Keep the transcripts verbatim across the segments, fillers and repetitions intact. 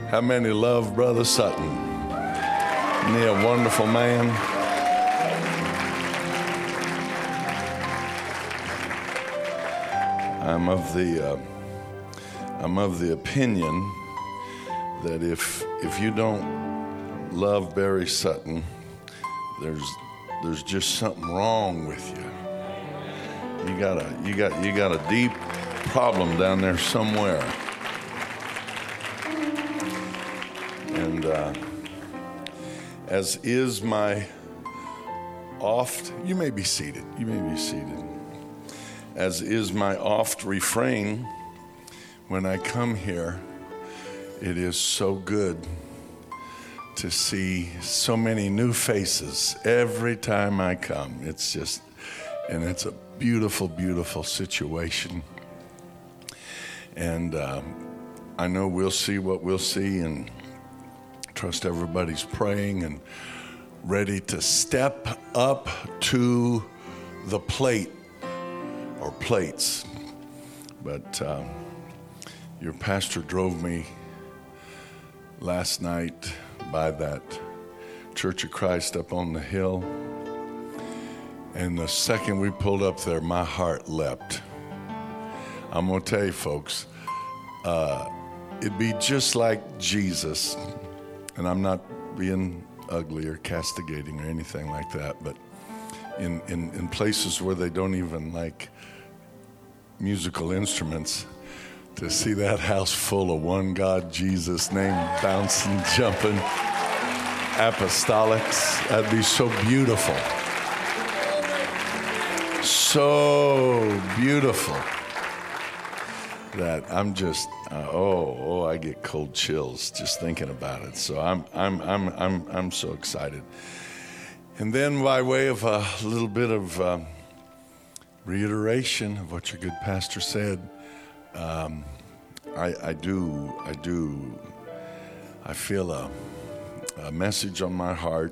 How many love Brother Sutton? Isn't he a wonderful man? I'm of the uh, I'm of the opinion that if if you don't love Barry Sutton, there's there's just something wrong with you. You got a you got you got a deep problem down there somewhere. And uh, as is my oft, you may be seated. You may be seated. As is my oft refrain, when I come here, it is so good to see so many new faces every time I come. It's just, and it's a beautiful, beautiful situation. And um, I know we'll see what we'll see, and trust everybody's praying and ready to step up to the plate or plates. But um, your pastor drove me last night by that Church of Christ up on the hill. And the second we pulled up there, my heart leapt. I'm going to tell you, folks, uh, it'd be just like Jesus. And I'm not being ugly or castigating or anything like that, but in, in, in places where they don't even like musical instruments, to see that house full of one God, Jesus name, bouncing, jumping, apostolics, that'd be so beautiful. So beautiful that I'm just uh, oh oh I get cold chills just thinking about it. So I'm I'm I'm I'm I'm so excited. And then by way of a little bit of uh, reiteration of what your good pastor said, um, I, I do I do I feel a, a message on my heart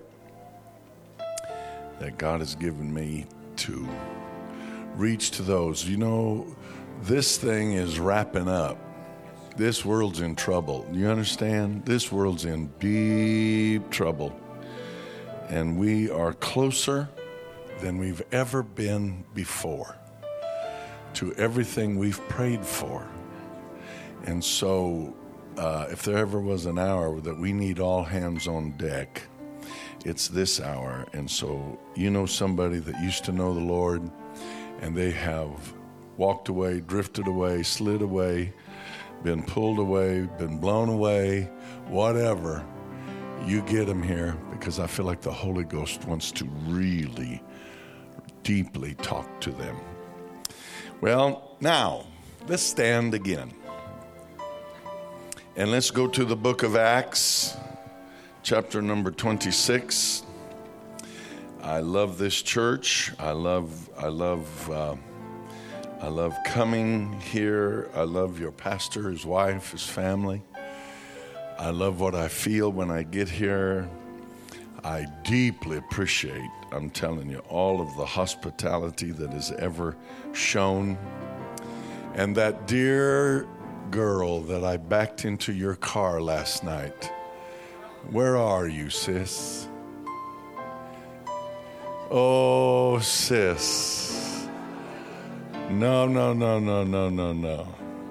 that God has given me to reach to those. You know, this thing is wrapping up. This world's in trouble. You understand? This world's in deep trouble. And we are closer than we've ever been before to everything we've prayed for. And so uh, if there ever was an hour that we need all hands on deck, it's this hour. And so you know somebody that used to know the Lord, and they have walked away, drifted away, slid away, been pulled away, been blown away, whatever. You get them here, because I feel like the Holy Ghost wants to really deeply talk to them. Well, now, let's stand again. And let's go to the book of Acts, chapter number twenty-six. I love this church. I love, I love, uh, I love coming here. I love your pastor, his wife, his family. I love what I feel when I get here. I deeply appreciate, I'm telling you, all of the hospitality that is ever shown. And that dear girl that I backed into your car last night, where are you, sis? Oh, sis. No, no, no, no, no, no, no.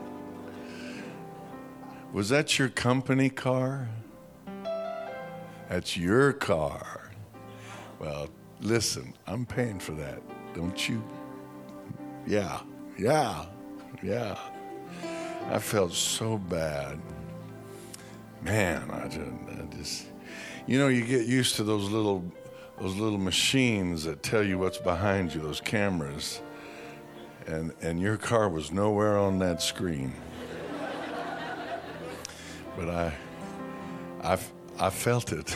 Was that your company car? That's your car. Well, listen, I'm paying for that, don't you? Yeah, yeah, yeah. I felt so bad. Man, I just, I just, you know, you get used to those little, those little machines that tell you what's behind you, those cameras, and and your car was nowhere on that screen. But I, I, I felt it.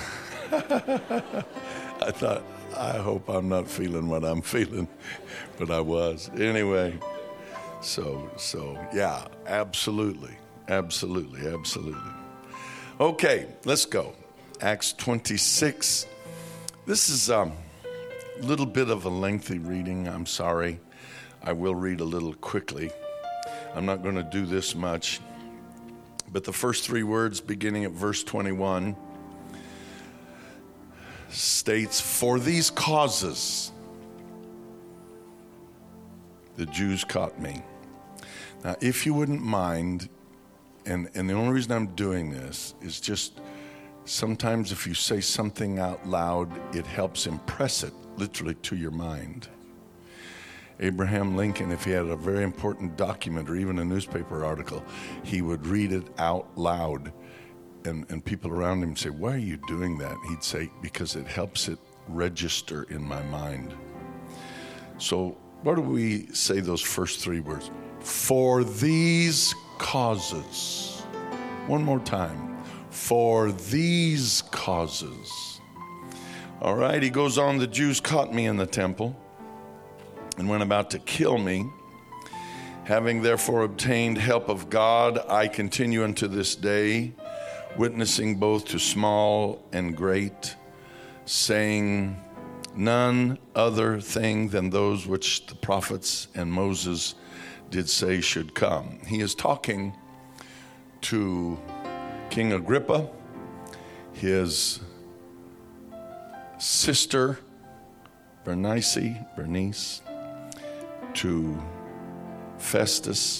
I thought, I hope I'm not feeling what I'm feeling, but I was. Anyway, so, so yeah, absolutely, absolutely, absolutely. Okay, let's go. Acts twenty-six. This is a um, little bit of a lengthy reading. I'm sorry. I will read a little quickly. I'm not going to do this much. But the first three words, beginning at verse twenty-one, states, "For these causes the Jews caught me." Now, if you wouldn't mind, and, and the only reason I'm doing this is just sometimes if you say something out loud, it helps impress it literally to your mind. Abraham Lincoln, if he had a very important document or even a newspaper article, he would read it out loud. And, and people around him say, "Why are you doing that?" He'd say, "Because it helps it register in my mind." So why do we say those first three words? For these causes. One more time. For these causes. All right, he goes on, "The Jews caught me in the temple and went about to kill me. Having therefore obtained help of God, I continue unto this day, witnessing both to small and great, saying none other thing than those which the prophets and Moses did say should come." He is talking to King Agrippa, his sister Bernice, Bernice, to Festus,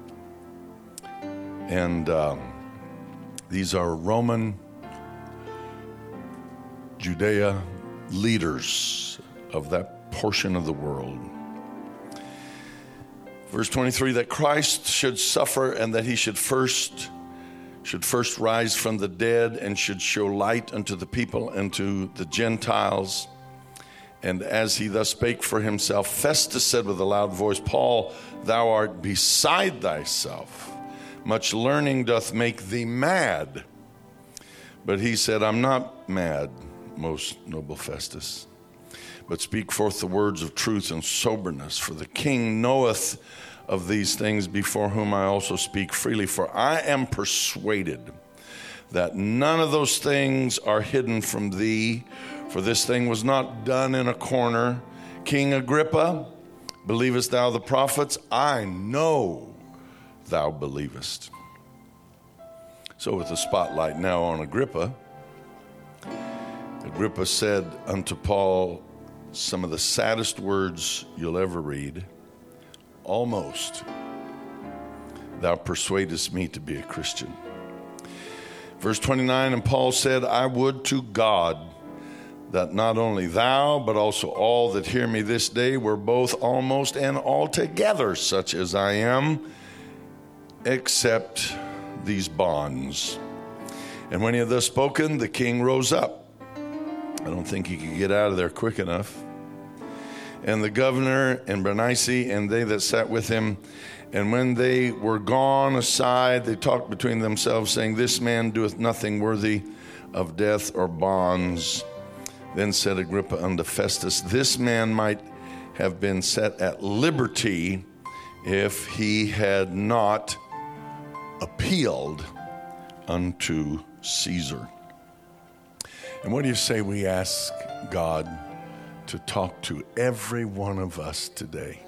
and um, these are Roman Judea leaders of that portion of the world. Verse twenty-three, that Christ should suffer and that he should first should first rise from the dead and should show light unto the people and to the Gentiles. And as he thus spake for himself, Festus said with a loud voice, "Paul, thou art beside thyself. Much learning doth make thee mad." But he said, "I'm not mad, most noble Festus, but speak forth the words of truth and soberness. For the king knoweth of these things, before whom I also speak freely. For I am persuaded that none of those things are hidden from thee. For this thing was not done in a corner. King Agrippa, believest thou the prophets? I know thou believest." So with the spotlight now on Agrippa, Agrippa said unto Paul some of the saddest words you'll ever read. "Almost thou persuadest me to be a Christian." Verse twenty-nine, and Paul said, "I would to God that not only thou, but also all that hear me this day were both almost and altogether such as I am, except these bonds." And when he had thus spoken, the king rose up. I don't think he could get out of there quick enough. And the governor and Bernice and they that sat with him, and when they were gone aside, they talked between themselves, saying, "This man doeth nothing worthy of death or bonds." Then said Agrippa unto Festus, "This man might have been set at liberty if he had not appealed unto Caesar." And what do you say we ask God to talk to every one of us today,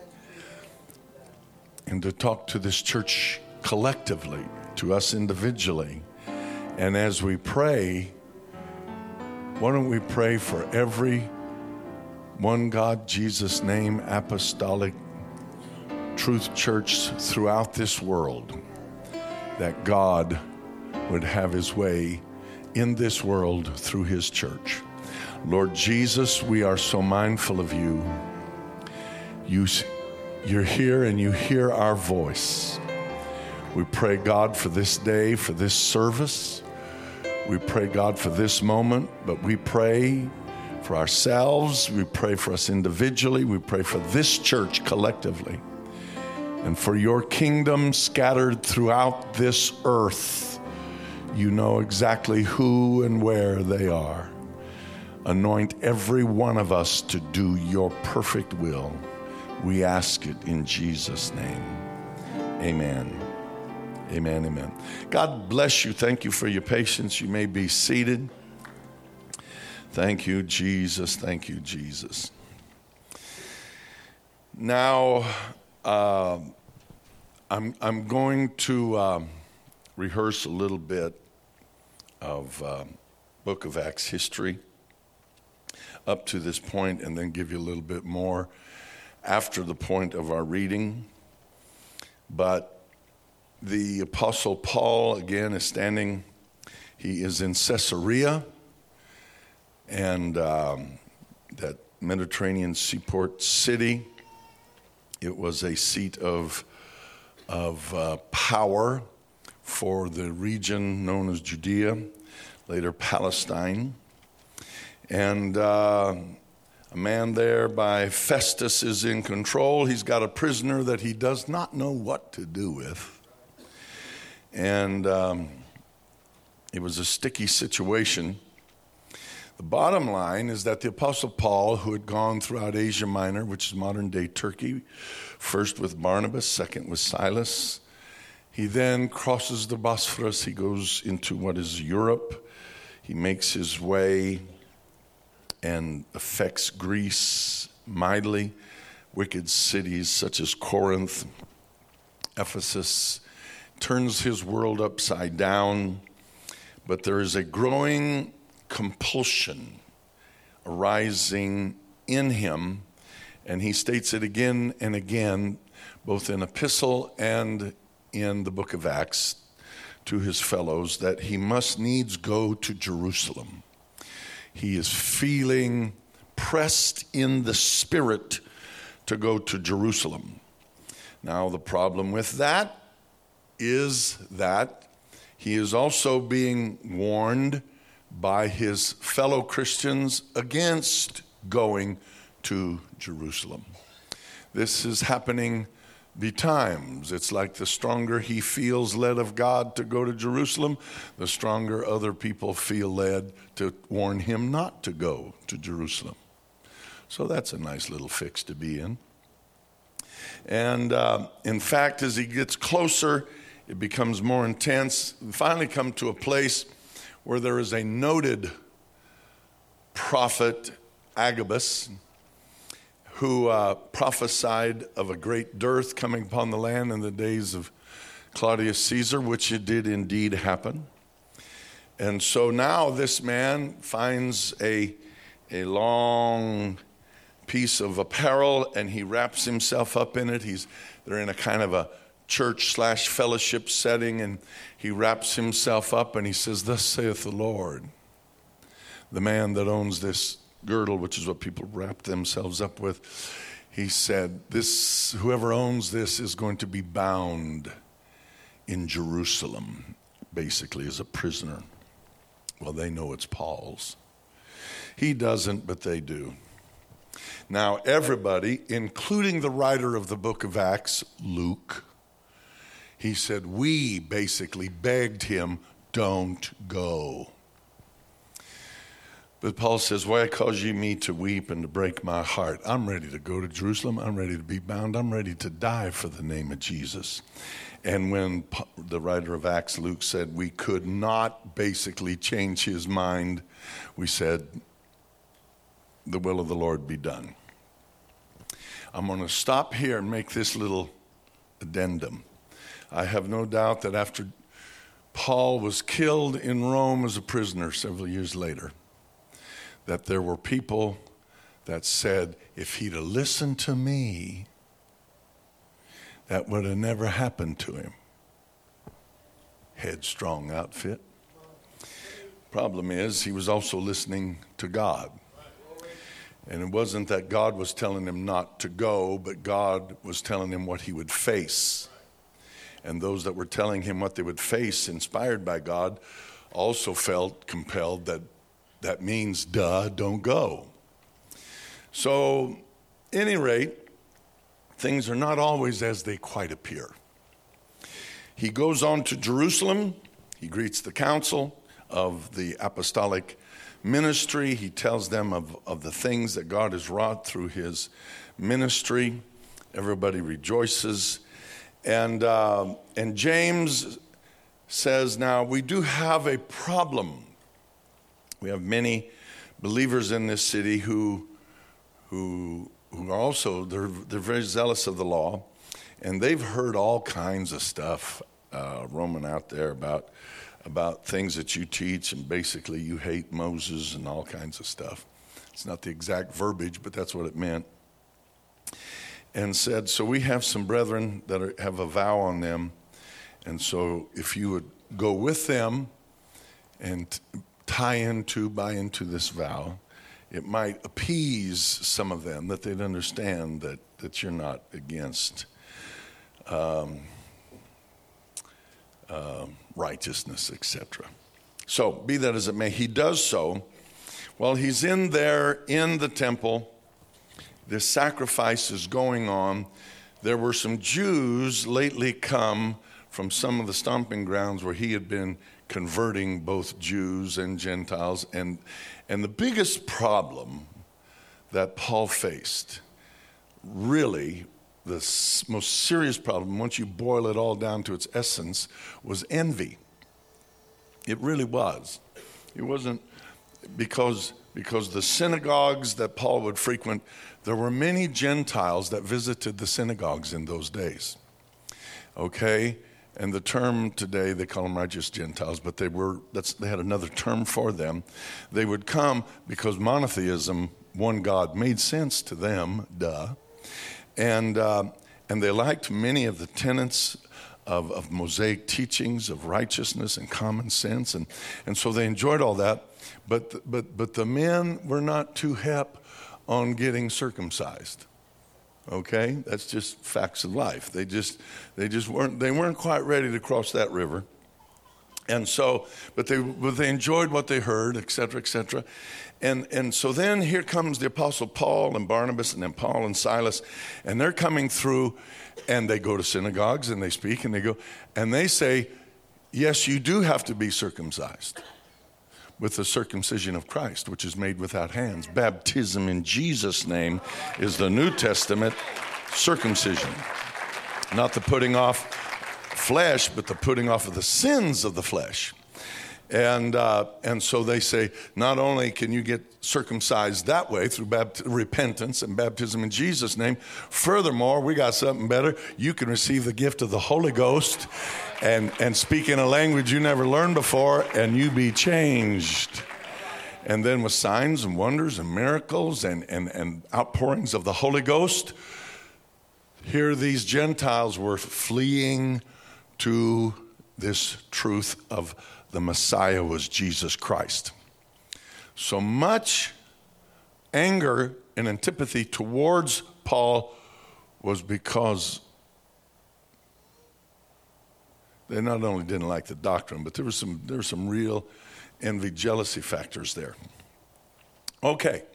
and to talk to this church collectively, to us individually? And as we pray, why don't we pray for every one God, Jesus name, apostolic truth church throughout this world, that God would have his way in this world through his church. Lord Jesus, we are so mindful of you. You, you're here and you hear our voice. We pray, God, for this day, for this service. We pray, God, for this moment, but we pray for ourselves. We pray for us individually. We pray for this church collectively, and for your kingdom scattered throughout this earth. You know exactly who and where they are. Anoint every one of us to do your perfect will. We ask it in Jesus' name. Amen. Amen, amen. God bless you. Thank you for your patience. You may be seated. Thank you, Jesus. Thank you, Jesus. Now, uh, I'm I'm going to um, rehearse a little bit of uh, Book of Acts history up to this point, and then give you a little bit more after the point of our reading. But the Apostle Paul, again, is standing. He is in Caesarea, and um, that Mediterranean seaport city. It was a seat of, of uh, power for the region known as Judea, later Palestine. And uh, a man there by Festus is in control. He's got a prisoner that he does not know what to do with. And um, it was a sticky situation. The bottom line is that the Apostle Paul, who had gone throughout Asia Minor, which is modern-day Turkey, first with Barnabas, second with Silas, he then crosses the Bosphorus. He goes into what is Europe. He makes his way and affects Greece mightily. Wicked cities such as Corinth, Ephesus, turns his world upside down. But there is a growing compulsion arising in him, and he states it again and again, both in epistle and in the book of Acts, to his fellows, that he must needs go to Jerusalem. He is feeling pressed in the spirit to go to Jerusalem. Now, the problem with that is that he is also being warned by his fellow Christians against going to Jerusalem. This is happening betimes. It's like the stronger he feels led of God to go to Jerusalem, the stronger other people feel led to warn him not to go to Jerusalem. So that's a nice little fix to be in. And uh, in fact, as he gets closer, it becomes more intense. We finally come to a place where there is a noted prophet, Agabus, who uh, prophesied of a great dearth coming upon the land in the days of Claudius Caesar, which it did indeed happen. And so now this man finds a, a long piece of apparel, and he wraps himself up in it. He's they're in a kind of a church slash fellowship setting, and he wraps himself up and he says, "Thus saith the Lord." The man that owns this girdle, which is what people wrap themselves up with, he said, "This, whoever owns this is going to be bound in Jerusalem," basically as a prisoner. Well, they know it's Paul's. He doesn't, but they do. Now, everybody, including the writer of the book of Acts, Luke, he said, we basically begged him, don't go. But Paul says, why cause ye me to weep and to break my heart? I'm ready to go to Jerusalem. I'm ready to be bound. I'm ready to die for the name of Jesus. And when the writer of Acts, Luke, said we could not basically change his mind, we said, the will of the Lord be done. I'm going to stop here and make this little addendum. I have no doubt that after Paul was killed in Rome as a prisoner several years later, that there were people that said, if he'd have listened to me, that would have never happened to him. Headstrong outfit. Problem is, he was also listening to God. And it wasn't that God was telling him not to go, but God was telling him what he would face. And those that were telling him what they would face, inspired by God, also felt compelled that that means, duh, don't go. So, at any rate, things are not always as they quite appear. He goes on to Jerusalem. He greets the council of the apostolic ministry. He tells them of, of the things that God has wrought through his ministry. Everybody rejoices. And, uh, and James says, now, we do have a problem. We have many believers in this city who, who, who are also, they're, they're very zealous of the law, and they've heard all kinds of stuff uh, roaming out there about about things that you teach, and basically you hate Moses and all kinds of stuff. It's not the exact verbiage, but that's what it meant. And said, so we have some brethren that are, have a vow on them, and so if you would go with them and tie into, buy into this vow, it might appease some of them, that they'd understand that, that you're not against um, uh, righteousness, et cetera. So, be that as it may, he does so. While he's in there in the temple, this sacrifice is going on. There were some Jews lately come from some of the stomping grounds where he had been converting both Jews and Gentiles. And, and the biggest problem that Paul faced, really the s- most serious problem, once you boil it all down to its essence, was envy. It really was. It wasn't because, because the synagogues that Paul would frequent, there were many Gentiles that visited the synagogues in those days. Okay? And the term today, they call them righteous Gentiles, but they were, that's, they had another term for them. They would come because monotheism, one God, made sense to them, duh. And uh, and they liked many of the tenets of, of Mosaic teachings, of righteousness and common sense. And, and so they enjoyed all that. But, but, but the men were not too hep on getting circumcised. Okay, that's just facts of life. They just, they just weren't, they weren't quite ready to cross that river, and so, but they, but they enjoyed what they heard, et cetera, et cetera, and and so then here comes the Apostle Paul and Barnabas, and then Paul and Silas, and they're coming through, and they go to synagogues and they speak and they go, and they say, yes, you do have to be circumcised with the circumcision of Christ, which is made without hands. Baptism in Jesus' name is the New Testament circumcision. Not the putting off flesh, but the putting off of the sins of the flesh. And uh, and so they say, not only can you get circumcised that way through bapt- repentance and baptism in Jesus' name, furthermore, we got something better. You can receive the gift of the Holy Ghost and, and speak in a language you never learned before, and you be changed. And then with signs and wonders and miracles and, and, and outpourings of the Holy Ghost, here these Gentiles were fleeing to this truth of the Messiah was Jesus Christ. So much anger and antipathy towards Paul was because they not only didn't like the doctrine, but there was some there were some real envy, jealousy factors there. Okay.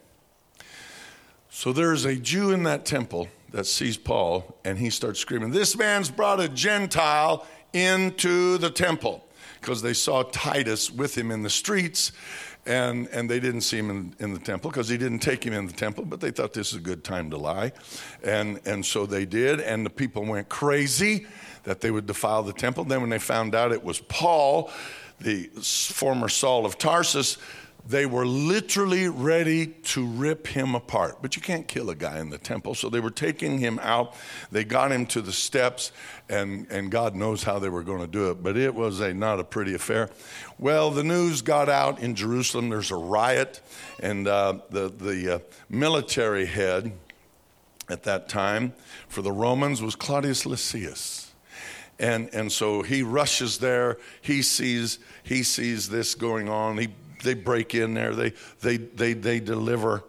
So there's a Jew in that temple that sees Paul, and he starts screaming, "This man's brought a Gentile into the temple," because they saw Titus with him in the streets, and, and they didn't see him in, in the temple because he didn't take him in the temple, but they thought this was a good time to lie. And, and so they did, and the people went crazy that they would defile the temple. Then when they found out it was Paul, the former Saul of Tarsus, they were literally ready to rip him apart. But you can't kill a guy in the temple. So they were taking him out. They got him to the steps, and, and God knows how they were going to do it. But it was a not a pretty affair. Well, the news got out in Jerusalem. There's a riot. And uh, the, the uh, military head at that time for the Romans was Claudius Lysias. And, and so he rushes there. He sees, he sees this going on. He They break in there. They they they they deliver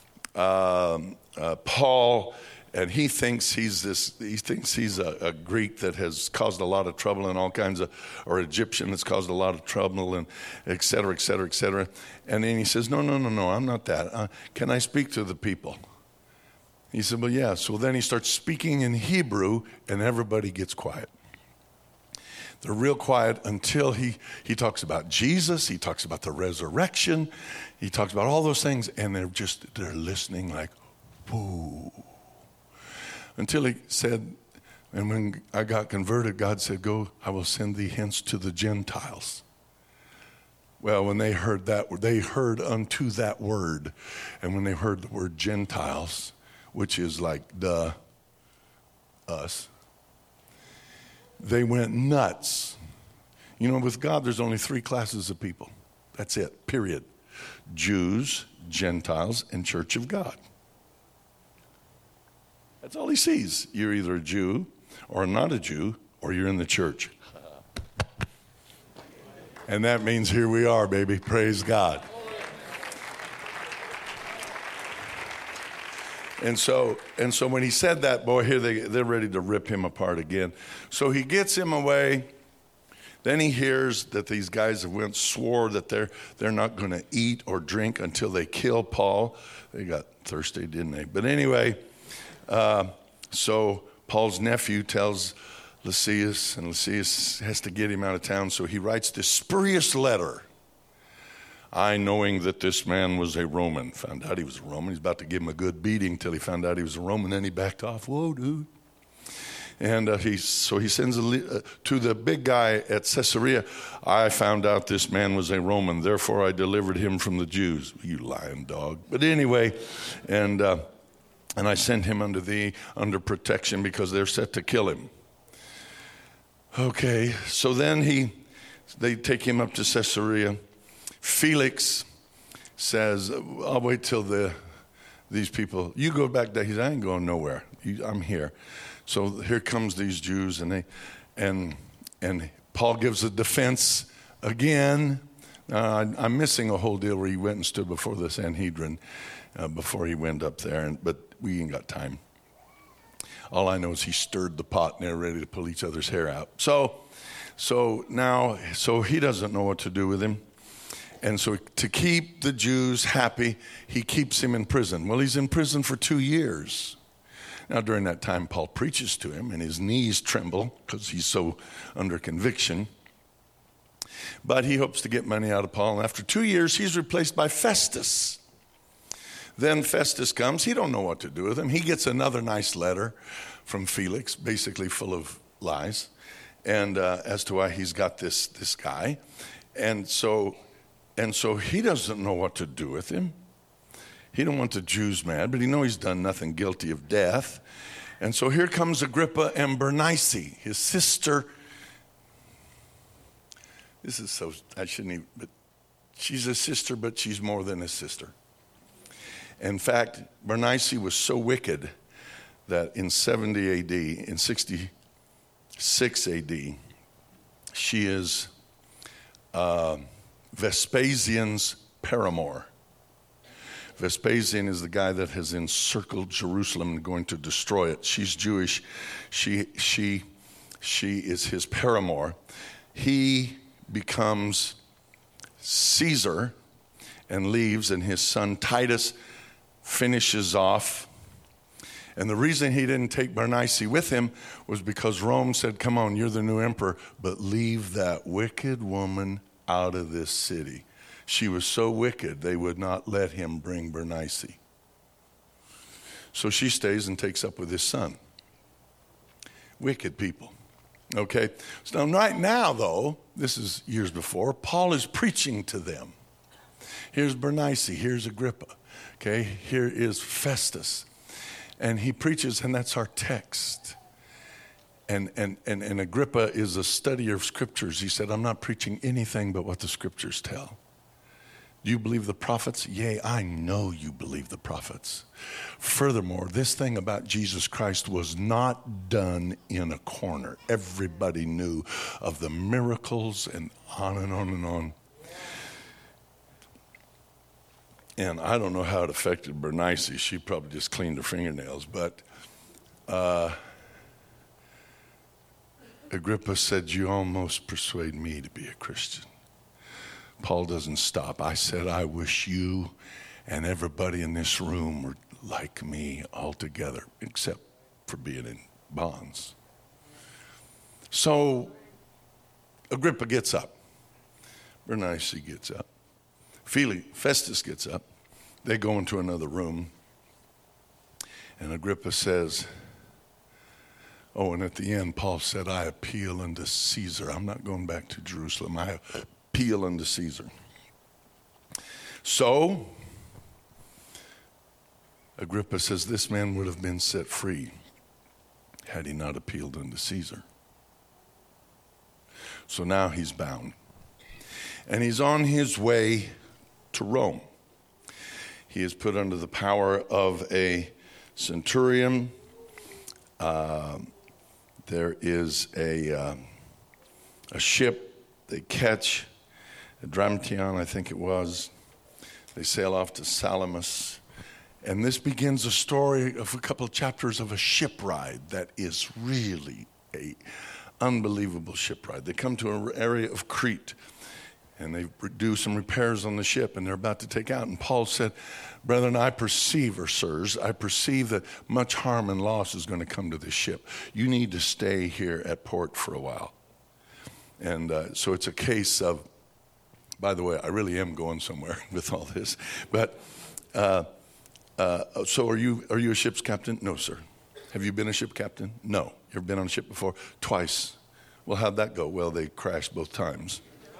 um, uh, Paul, and he thinks he's this. He thinks he's a, a Greek that has caused a lot of trouble and all kinds of, or Egyptian that's caused a lot of trouble and et cetera, et cetera, et cetera. And then he says, "No, no, no, no. I'm not that. Uh, can I speak to the people?" He said, "Well, yeah." So then he starts speaking in Hebrew, and everybody gets quiet. They're real quiet until he, he talks about Jesus. He talks about the resurrection. He talks about all those things, and they're just, they're listening like, whoa. Until he said, and when I got converted, God said, "Go, I will send thee hence to the Gentiles." Well, when they heard that, they heard unto that word. And when they heard the word Gentiles, which is like, duh, us, they went nuts. You know, with God, there's only three classes of people. That's it, period. Jews, Gentiles, and Church of God. That's all he sees. You're either a Jew or not a Jew, or you're in the church. And that means here we are, baby. Praise God. And so, and so when he said that, boy, here they, they're ready to rip him apart again. So he gets him away. Then he hears that these guys have went, swore that they're, they're not going to eat or drink until they kill Paul. They got thirsty, didn't they? But anyway, uh, so Paul's nephew tells Lysias, and Lysias has to get him out of town. So he writes this spurious letter. I, knowing that this man was a Roman, found out he was a Roman. He's about to give him a good beating till he found out he was a Roman. Then he backed off. Whoa, dude. And uh, he, so he sends a, uh, to the big guy at Caesarea, I found out this man was a Roman, therefore I delivered him from the Jews. You lying dog. But anyway, and uh, and I sent him unto thee under protection because they're set to kill him. Okay, so then he, they take him up to Caesarea. Felix says, I'll wait till the these people, you go back there. He says, I ain't going nowhere. You, I'm here. So here comes these Jews, and they, and and Paul gives a defense again. Uh, I'm missing a whole deal where he went and stood before the Sanhedrin uh, before he went up there, and, but we ain't got time. All I know is he stirred the pot, and they're ready to pull each other's hair out. So, so now, so he doesn't know what to do with him. And so to keep the Jews happy, he keeps him in prison. Well, he's in prison for two years. Now, during that time, Paul preaches to him, and his knees tremble because he's so under conviction. But he hopes to get money out of Paul. And after two years, he's replaced by Festus. Then Festus comes. He don't know what to do with him. He gets another nice letter from Felix, basically full of lies, and uh, as to why he's got this this guy. And so, and so he doesn't know what to do with him. He don't want the Jews mad, but he knows he's done nothing guilty of death. And so here comes Agrippa and Bernice, his sister. This is so, I shouldn't even, but she's a sister, but she's more than a sister. In fact, Bernice was so wicked that in seventy A D, in sixty-six A D, she is uh, Vespasian's paramour. Vespasian is the guy that has encircled Jerusalem and going to destroy it. She's Jewish. She, she, she is his paramour. He becomes Caesar and leaves, and his son Titus finishes off. And the reason he didn't take Bernice with him was because Rome said, come on, you're the new emperor, but leave that wicked woman out of this city. She was so wicked, they would not let him bring Bernice. So she stays and takes up with his son. Wicked people. Okay? So right now, though, this is years before, Paul is preaching to them. Here's Bernice. Here's Agrippa. Okay? Here is Festus. And he preaches, and that's our text. And, and, and, and Agrippa is a studier of scriptures. He said, I'm not preaching anything but what the scriptures tell. Do you believe the prophets? Yea, I know you believe the prophets. Furthermore, this thing about Jesus Christ was not done in a corner. Everybody knew of the miracles and on and on and on. And I don't know how it affected Bernice. She probably just cleaned her fingernails. But uh, Agrippa said, you almost persuade me to be a Christian. Paul doesn't stop. I said, I wish you and everybody in this room were like me altogether, except for being in bonds. So Agrippa gets up. Bernice gets up. Felix, Festus gets up. They go into another room. And Agrippa says, oh, and at the end, Paul said, I appeal unto Caesar. I'm not going back to Jerusalem. I appeal unto Caesar. So, Agrippa says, this man would have been set free had he not appealed unto Caesar. So now he's bound. And he's on his way to Rome. He is put under the power of a centurion. Uh, there is a, uh, a ship they catch at Dramation, I think it was. They sail off to Salamis. And this begins a story of a couple of chapters of a ship ride that is really a unbelievable ship ride. They come to an area of Crete, and they do some repairs on the ship, and they're about to take out. And Paul said, brethren, I perceive, or sirs, I perceive that much harm and loss is going to come to this ship. You need to stay here at port for a while. And uh, so it's a case of, by the way, I really am going somewhere with all this. But uh, uh, so are you, are you a ship's captain? No, sir. Have you been a ship captain? No. You ever been on a ship before? Twice. Well, how'd that go? Well, they crashed both times.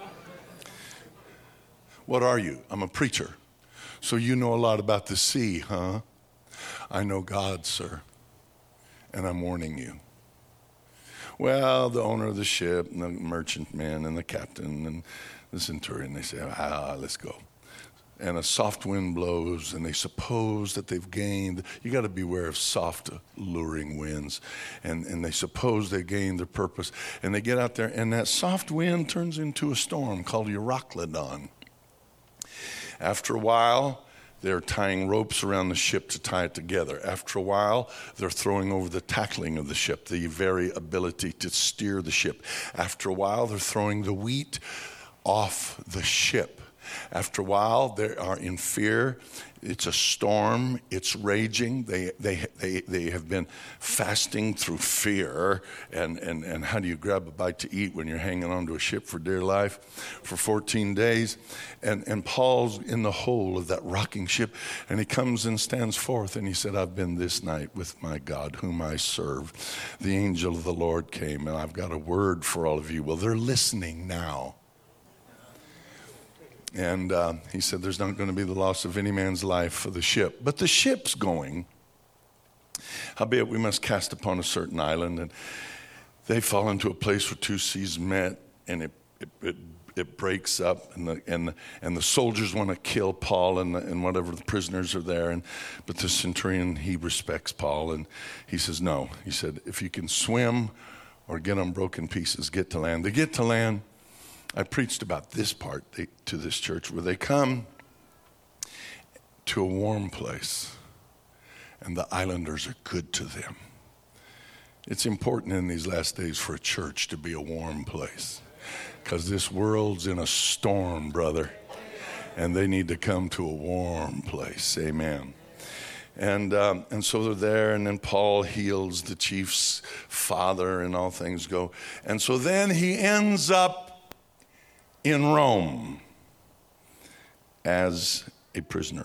What are you? I'm a preacher. So you know a lot about the sea, huh? I know God, sir, and I'm warning you. Well, the owner of the ship and the merchantman and the captain and the centurion, they say, ah, let's go. And a soft wind blows, and they suppose that they've gained. You got to beware of soft, luring winds. And, and they suppose they gained their purpose. And they get out there, and that soft wind turns into a storm called Euroclydon. After a while, they're tying ropes around the ship to tie it together. After a while, they're throwing over the tackling of the ship, the very ability to steer the ship. After a while, they're throwing the wheat off the ship. After a while, they are in fear. It's a storm. It's raging. They they they they have been fasting through fear. And, and, and how do you grab a bite to eat when you're hanging onto a ship for dear life for fourteen days? And, and Paul's in the hole of that rocking ship. And he comes and stands forth. And he said, I've been this night with my God, whom I serve. The angel of the Lord came, and I've got a word for all of you. Well, they're listening now. And uh, he said, there's not going to be the loss of any man's life for the ship. But the ship's going. Howbeit we must cast upon a certain island. And they fall into a place where two seas met, and it it, it, it breaks up. And the, and, and the soldiers want to kill Paul and, the, and whatever the prisoners are there. And But the centurion, he respects Paul. And he says, no. He said, if you can swim or get on broken pieces, get to land. They get to land. I preached about this part they, to this church where they come to a warm place and the islanders are good to them. It's important in these last days for a church to be a warm place because this world's in a storm, brother, and they need to come to a warm place. Amen. And um, and so they're there, and then Paul heals the chief's father and all things go. And so then he ends up in Rome as a prisoner.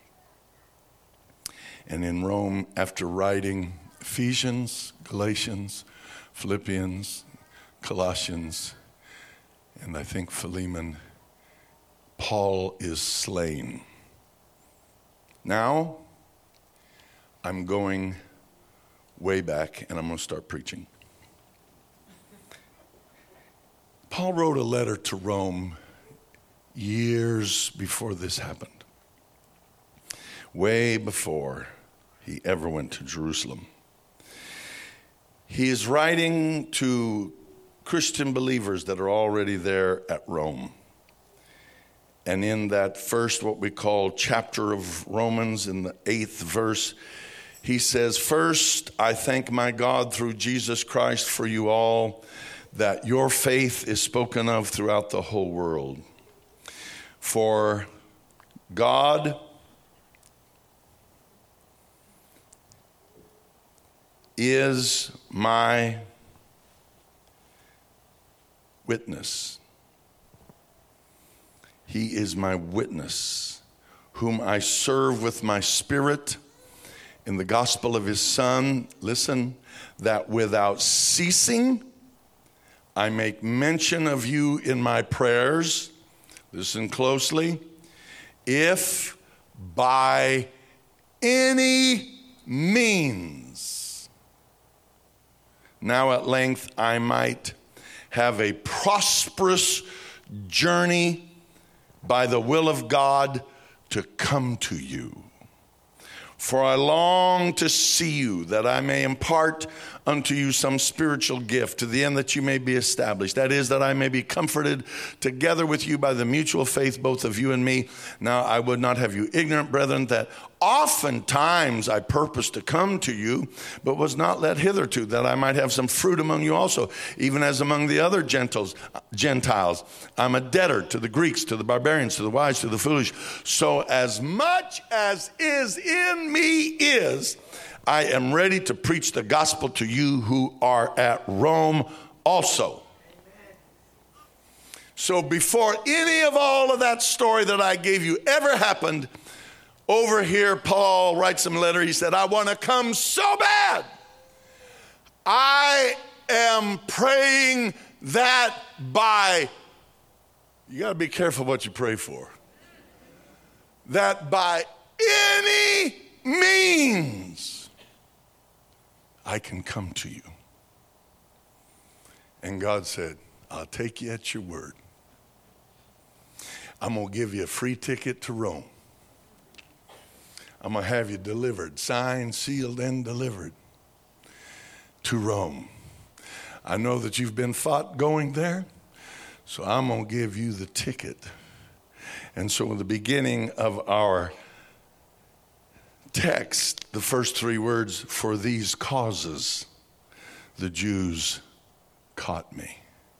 And in Rome, after writing Ephesians, Galatians, Philippians, Colossians, and I think Philemon, Paul is slain. Now, I'm going way back, and I'm going to start preaching. Paul wrote a letter to Rome years before this happened, way before he ever went to Jerusalem. He is writing to Christian believers that are already there at Rome. And in that first, what we call chapter of Romans, in the eighth verse, he says, first, I thank my God through Jesus Christ for you all, that your faith is spoken of throughout the whole world. For God is my witness. He is my witness, whom I serve with my spirit in the gospel of his Son. Listen, that without ceasing, I make mention of you in my prayers. Listen closely. If by any means, now at length I might have a prosperous journey by the will of God to come to you. For I long to see you, that I may impart unto you some spiritual gift, to the end that you may be established. That is, that I may be comforted together with you by the mutual faith, both of you and me. Now I would not have you ignorant, brethren, that oftentimes I purposed to come to you, but was not led hitherto, that I might have some fruit among you also, even as among the other Gentiles. Gentiles. I'm a debtor to the Greeks, to the barbarians, to the wise, to the foolish. So as much as is in me is, I am ready to preach the gospel to you who are at Rome also. So before any of all of that story that I gave you ever happened, over here Paul writes him a letter. He said, I want to come so bad. I am praying that by, you got to be careful what you pray for, that by any means I can come to you. And God said, I'll take you at your word. I'm going to give you a free ticket to Rome. I'm going to have you delivered, signed, sealed, and delivered to Rome. I know that you've been fought going there, so I'm going to give you the ticket. And so in the beginning of our text, the first three words, for these causes, the Jews caught me.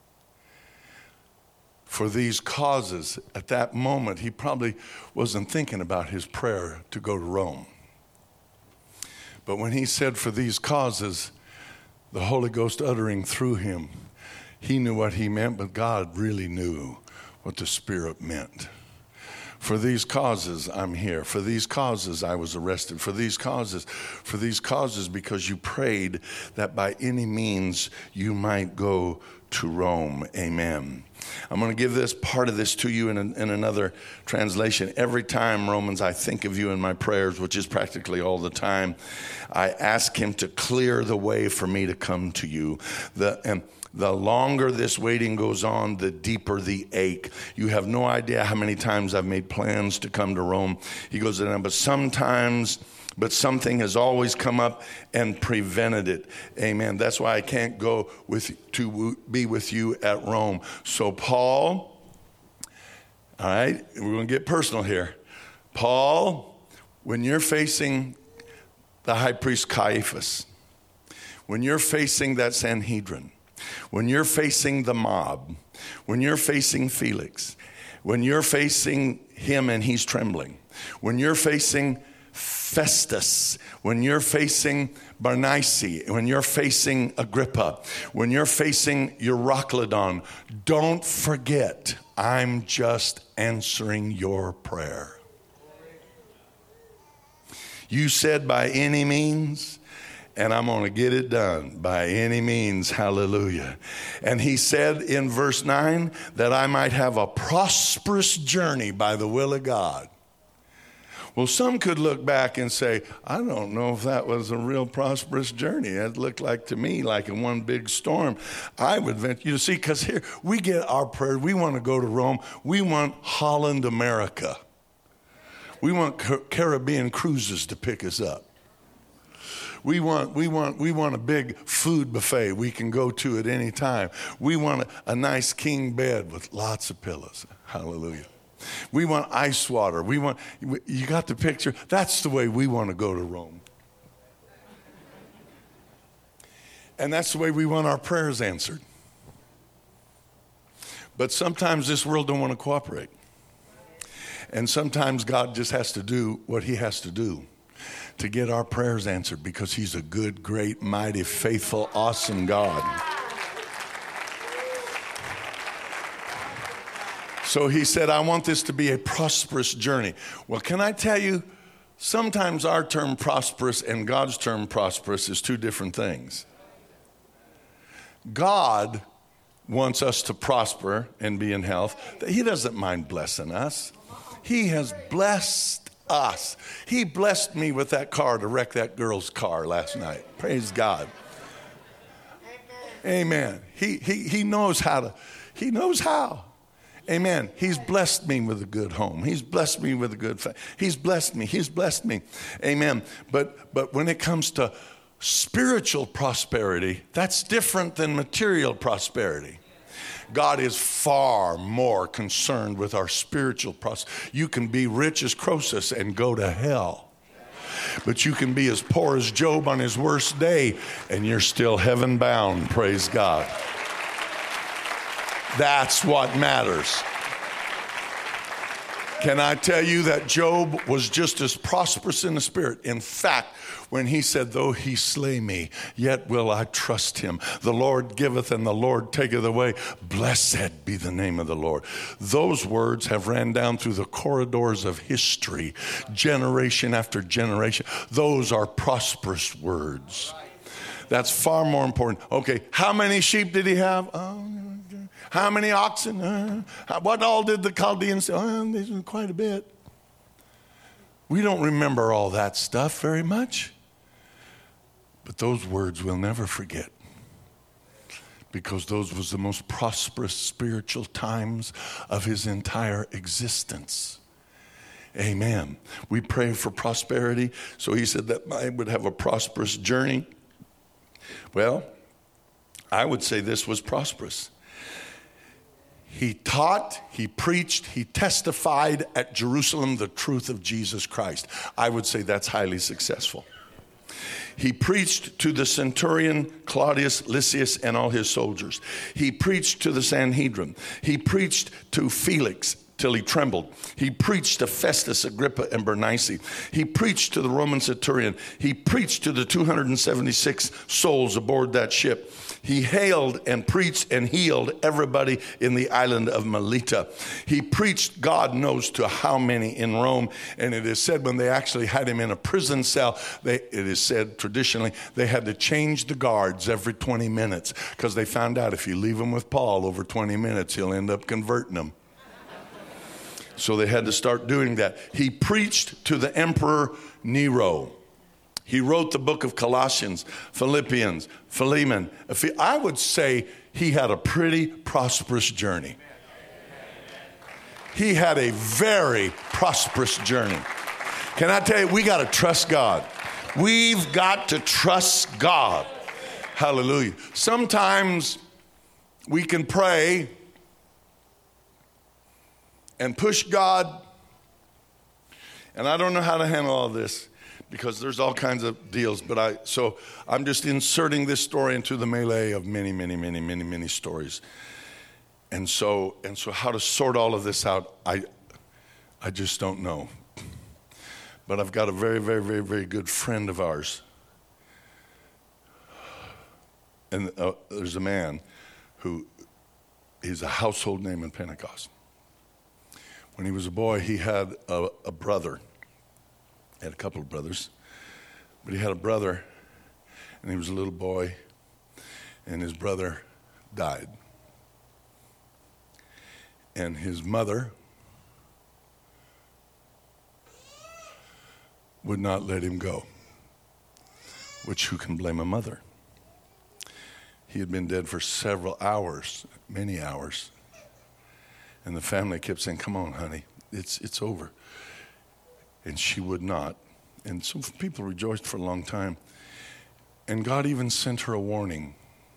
For these causes, at that moment, he probably wasn't thinking about his prayer to go to Rome. But when he said, for these causes, the Holy Ghost uttering through him, he knew what he meant, but God really knew what the Spirit meant. For these causes, I'm here. For these causes, I was arrested. For these causes, for these causes, because you prayed that by any means you might go to Rome. Amen. I'm going to give this part of this to you in, a, in another translation. Every time, Romans, I think of you in my prayers, which is practically all the time, I ask him to clear the way for me to come to you. The and The longer this waiting goes on, the deeper the ache. You have no idea how many times I've made plans to come to Rome. He goes, but sometimes, but something has always come up and prevented it. Amen. That's why I can't go with to be with you at Rome. So Paul, all right, we're going to get personal here. Paul, when you're facing the high priest Caiaphas, when you're facing that Sanhedrin, when you're facing the mob, when you're facing Felix, when you're facing him and he's trembling, when you're facing Festus, when you're facing Bernice, when you're facing Agrippa, when you're facing Euroclydon, don't forget, I'm just answering your prayer. You said by any means, and I'm going to get it done by any means. Hallelujah. And he said in verse nine that I might have a prosperous journey by the will of God. Well, some could look back and say, I don't know if that was a real prosperous journey. It looked like to me like in one big storm. I would venture, you see, because here we get our prayer. We want to go to Rome. We want Holland, America. We want Caribbean cruises to pick us up. We want, we want, we want a big food buffet we can go to at any time. We want a, a nice king bed with lots of pillows. Hallelujah. We want ice water. We want, you got the picture? That's the way we want to go to Rome. And that's the way we want our prayers answered. But sometimes this world don't want to cooperate. And sometimes God just has to do what he has to do to get our prayers answered, because he's a good, great, mighty, faithful, awesome God. So he said, I want this to be a prosperous journey. Well, can I tell you, sometimes our term prosperous and God's term prosperous is two different things. God wants us to prosper and be in health. He doesn't mind blessing us. He has blessed us. He blessed me with that car to wreck that girl's car last night. Praise God. Amen. He, he, he knows how to, he knows how. Amen. He's blessed me with a good home. He's blessed me with a good family. He's blessed me. He's blessed me. Amen. But, but when it comes to spiritual prosperity, that's different than material prosperity. God is far more concerned with our spiritual prosperity. You can be rich as Croesus and go to hell. But you can be as poor as Job on his worst day, and you're still heaven bound, praise God. That's what matters. Can I tell you that Job was just as prosperous in the spirit? In fact, when he said, though he slay me, yet will I trust him. The Lord giveth and the Lord taketh away. Blessed be the name of the Lord. Those words have ran down through the corridors of history, generation after generation. Those are prosperous words. That's far more important. Okay, how many sheep did he have? Oh, how many oxen? Uh, what all did the Chaldeans say? Oh, there's quite a bit. We don't remember all that stuff very much. But those words we'll never forget. Because those was the most prosperous spiritual times of his entire existence. Amen. We pray for prosperity. So he said that I would have a prosperous journey. Well, I would say this was prosperous. He taught, he preached, he testified at Jerusalem the truth of Jesus Christ. I would say that's highly successful. He preached to the centurion Claudius Lysias and all his soldiers. He preached to the Sanhedrin. He preached to Felix till he trembled. He preached to Festus, Agrippa, and Bernice. He preached to the Roman centurion. He preached to the two hundred seventy-six souls aboard that ship. He hailed and preached and healed everybody in the island of Melita. He preached God knows to how many in Rome. And it is said when they actually had him in a prison cell, they, it is said traditionally, they had to change the guards every twenty minutes because they found out if you leave him with Paul over twenty minutes, he'll end up converting them. So they had to start doing that. He preached to the Emperor Nero. He wrote the book of Colossians, Philippians, Philemon. I would say he had a pretty prosperous journey. He had a very prosperous journey. Can I tell you, we got to trust God. We've got to trust God. Hallelujah. Sometimes we can pray and push God. And I don't know how to handle all this because there's all kinds of deals. But I, so I'm just inserting this story into the melee of many, many, many, many, many stories. And so, and so how to sort all of this out, I, I just don't know. But I've got a very, very, very, very good friend of ours. And uh, there's a man who, he's a household name in Pentecost. When he was a boy, he had a, a brother. He had a couple of brothers. But he had a brother, and he was a little boy, and his brother died. And his mother would not let him go, which who can blame a mother? He had been dead for several hours, many hours. And the family kept saying, come on, honey, it's it's over. And she would not. And so people rejoiced for a long time. And God even sent her a warning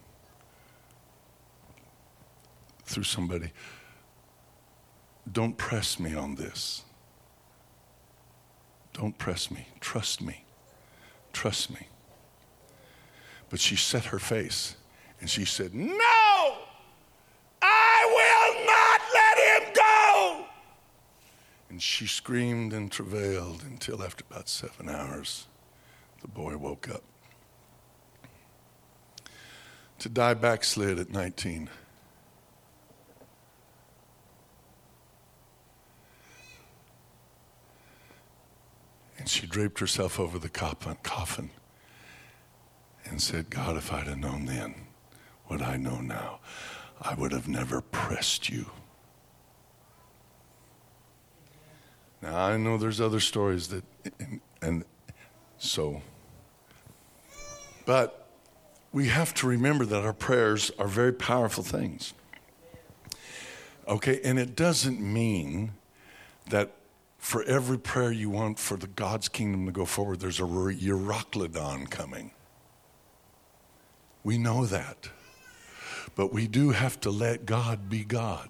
through somebody. Don't press me on this. Don't press me. Trust me. Trust me. But she set her face and she said, no! I will not let him go. And she screamed and travailed until after about seven hours, the boy woke up. To die backslid at nineteen. And she draped herself over the coffin and said, God, if I'd have known then what I know now, I would have never pressed you. Now, I know there's other stories that, and, and so, but we have to remember that our prayers are very powerful things. Okay, and it doesn't mean that for every prayer you want for the God's kingdom to go forward, there's a Euroclydon coming. We know that. But we do have to let God be God.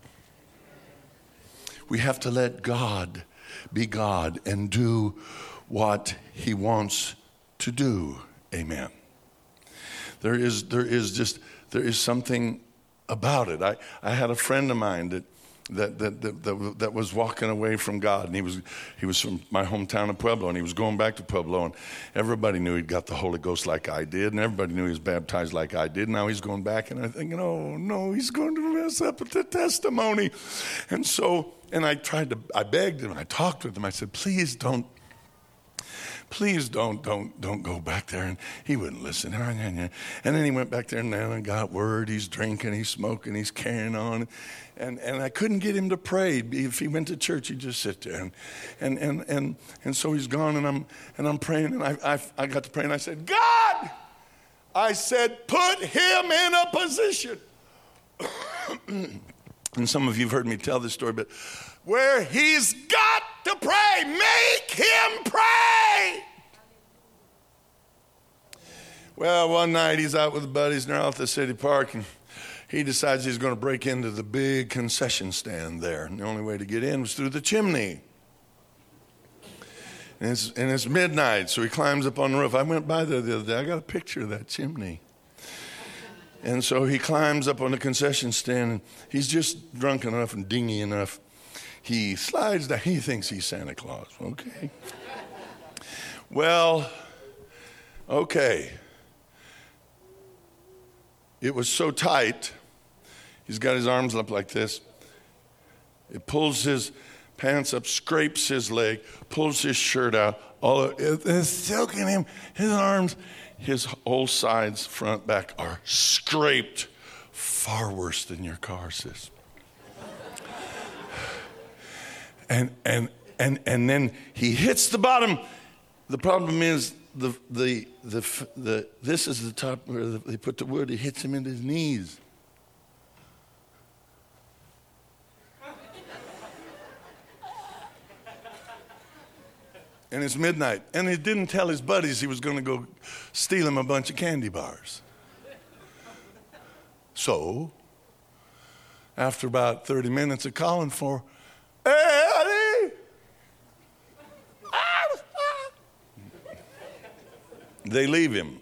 We have to let God be God and do what he wants to do. Amen. There is there is just there is something about it. I, I had a friend of mine that that, that that that that was walking away from God, and he was he was from my hometown of Pueblo, and he was going back to Pueblo, and everybody knew he'd got the Holy Ghost like I did, and everybody knew he was baptized like I did. Now he's going back, and I'm thinking, oh no, he's going to mess up with the testimony. And so, and I tried to, I begged him, I talked with him, I said, please don't. Please don't, don't, don't go back there. And he wouldn't listen. And then he went back there and then got word. He's drinking, he's smoking, he's carrying on. And and I couldn't get him to pray. If he went to church, he'd just sit there. And and and and, and so he's gone, and I'm and I'm praying, and I, I I got to pray, and I said, God, I said, put him in a position. And some of you have heard me tell this story, but where he's got to pray, make him pray. Well, one night he's out with the buddies, and they're out at the city park, and he decides he's going to break into the big concession stand there. And the only way to get in was through the chimney. And it's, and it's midnight, so he climbs up on the roof. I went by there the other day. I got a picture of that chimney. And so he climbs up on the concession stand, and he's just drunk enough and dingy enough. He slides down. He thinks he's Santa Claus. Okay. Well, okay. It was so tight. He's got his arms up like this. It pulls his pants up, scrapes his leg, pulls his shirt out. All of it, it's soaking him. His arms, his whole sides, front, back are scraped. Far worse than your car, sis. And and and and then he hits the bottom. The problem is the the the the this is the top where they put the wood. It hits him in his knees. And it's midnight. And he didn't tell his buddies he was going to go steal him a bunch of candy bars. So, after about thirty minutes of calling for, Eddie! They leave him.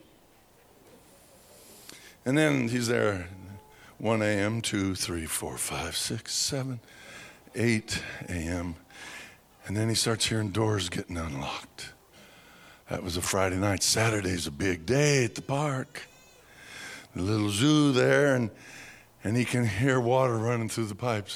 And then he's there one a.m., two, three, four, five, six, seven, eight a.m., and then he starts hearing doors getting unlocked. That was a Friday night. Saturday's a big day at the park. The little zoo there, and, and he can hear water running through the pipes.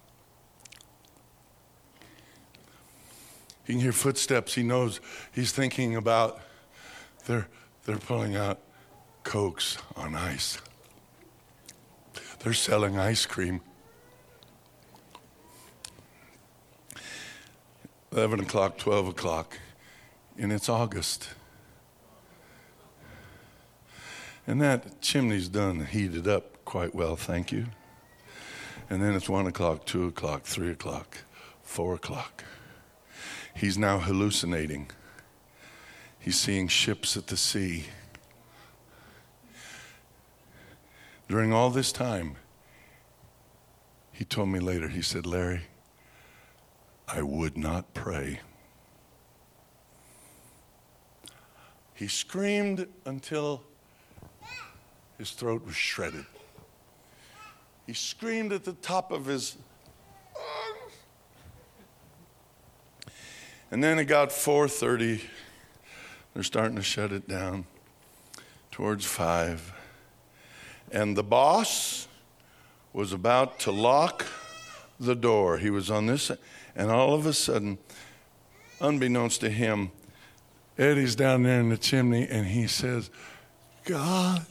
He can hear footsteps. He knows he's thinking about they're, they're pulling out Cokes on ice. They're selling ice cream. eleven o'clock, twelve o'clock, and it's August. And that chimney's done heated up quite well, thank you. And then it's one o'clock, two o'clock, three o'clock, four o'clock. He's now hallucinating. He's seeing ships at the sea. During all this time, he told me later, he said, Larry, I would not pray. He screamed until his throat was shredded. He screamed at the top of his lungs. And then it got four thirty. They're starting to shut it down towards five. And the boss was about to lock the door. He was on this, and all of a sudden, unbeknownst to him, Eddie's down there in the chimney, and he says, God,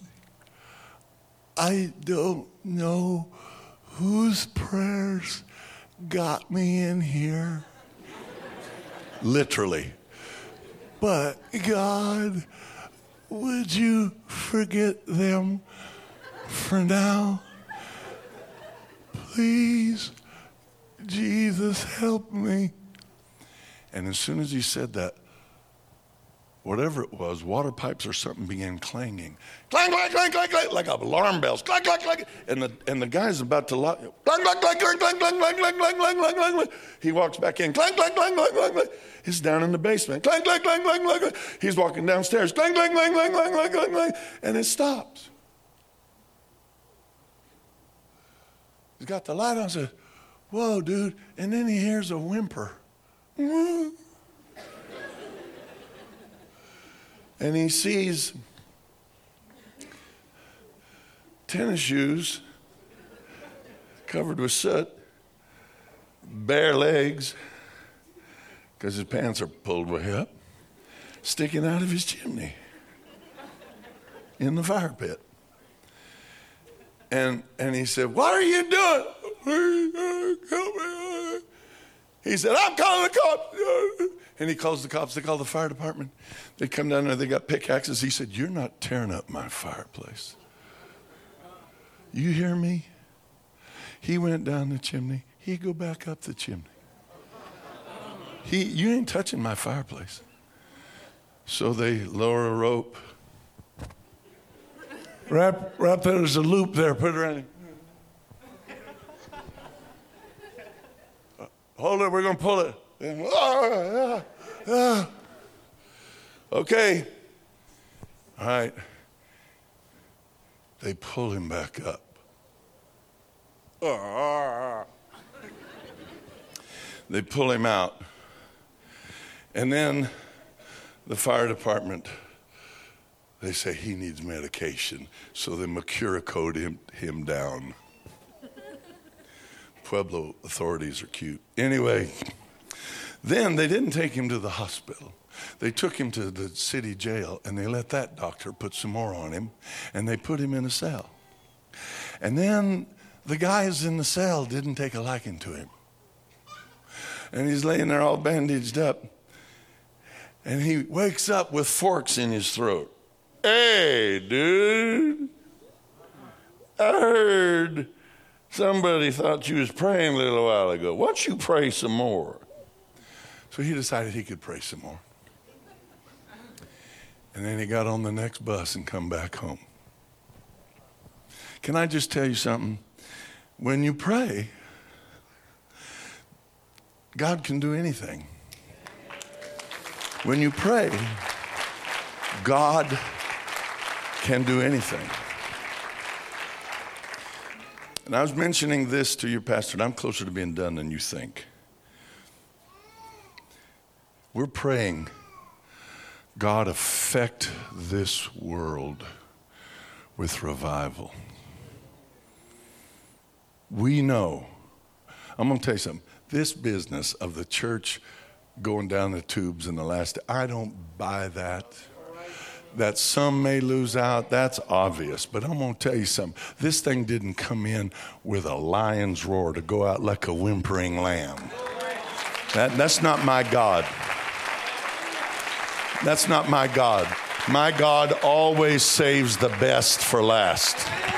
I don't know whose prayers got me in here. Literally. But God, would you forget them for now? Please, Jesus, help me. And as soon as he said that, whatever it was, water pipes or something began clanging. Clang, clang, clang, clang, clang, like alarm bells. Clang, clang, clang. And the, and the guy's about to lock. Clang, clang, clang, clang, clang, clang, clang, clang, clang, clang, clang, clang, clang. He walks back in. Clang, clang, clang, clang, clang, clang. He's down in the basement. Clang, clang, clang, clang, clang, clang. He's walking downstairs. Clang, clang, clang, clang, clang, clang, clang, clang. And it stops. He's got the light on and says, whoa, dude. And then he hears a whimper. And he sees tennis shoes covered with soot, bare legs, because his pants are pulled way up, sticking out of his chimney in the fire pit. And, and he said, what are you doing? Help me. He said, I'm calling the cops. And he calls the cops. They call the fire department. They come down there. They got pickaxes. He said, you're not tearing up my fireplace. You hear me? He went down the chimney. He go back up the chimney. He, you ain't touching my fireplace. So they lower a rope. Wrap, wrap there. There's a loop there. Put it around him. Hold it. We're going to pull it. And, ah, ah, ah. Okay. All right. They pull him back up. Ah. They pull him out. And then the fire department, they say he needs medication. So they Mercura code him, him down. Pueblo authorities are cute. Anyway, then they didn't take him to the hospital. They took him to the city jail, and they let that doctor put some more on him, and they put him in a cell. And then the guys in the cell didn't take a liking to him. And he's laying there all bandaged up, and he wakes up with forks in his throat. Hey, dude, I heard somebody thought you was praying a little while ago. Why don't you pray some more? So he decided he could pray some more. And then he got on the next bus and come back home. Can I just tell you something? When you pray, God can do anything. When you pray, God can do anything. And I was mentioning this to your pastor, and I'm closer to being done than you think. We're praying, God, affect this world with revival. We know, I'm going to tell you something, this business of the church going down the tubes in the last, I don't buy that. That some may lose out, that's obvious. But I'm going to tell you something. This thing didn't come in with a lion's roar to go out like a whimpering lamb. That, that's not my God. That's not my God. My God always saves the best for last.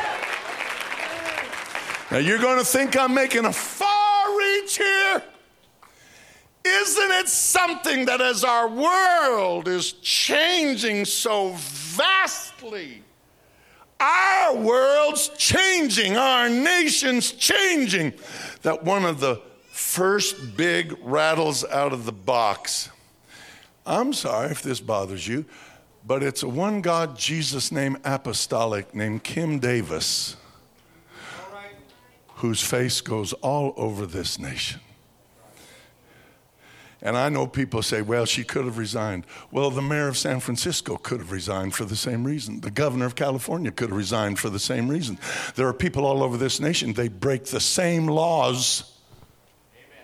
Now you're going to think I'm making a far reach here. Isn't it something that as our world is changing so vastly, our world's changing, our nation's changing, that one of the first big rattles out of the box, I'm sorry if this bothers you, but it's a one God, Jesus name apostolic named Kim Davis, whose face goes all over this nation. And I know people say, well, she could have resigned. Well, the mayor of San Francisco could have resigned for the same reason. The governor of California could have resigned for the same reason. There are people all over this nation, they break the same laws, Amen.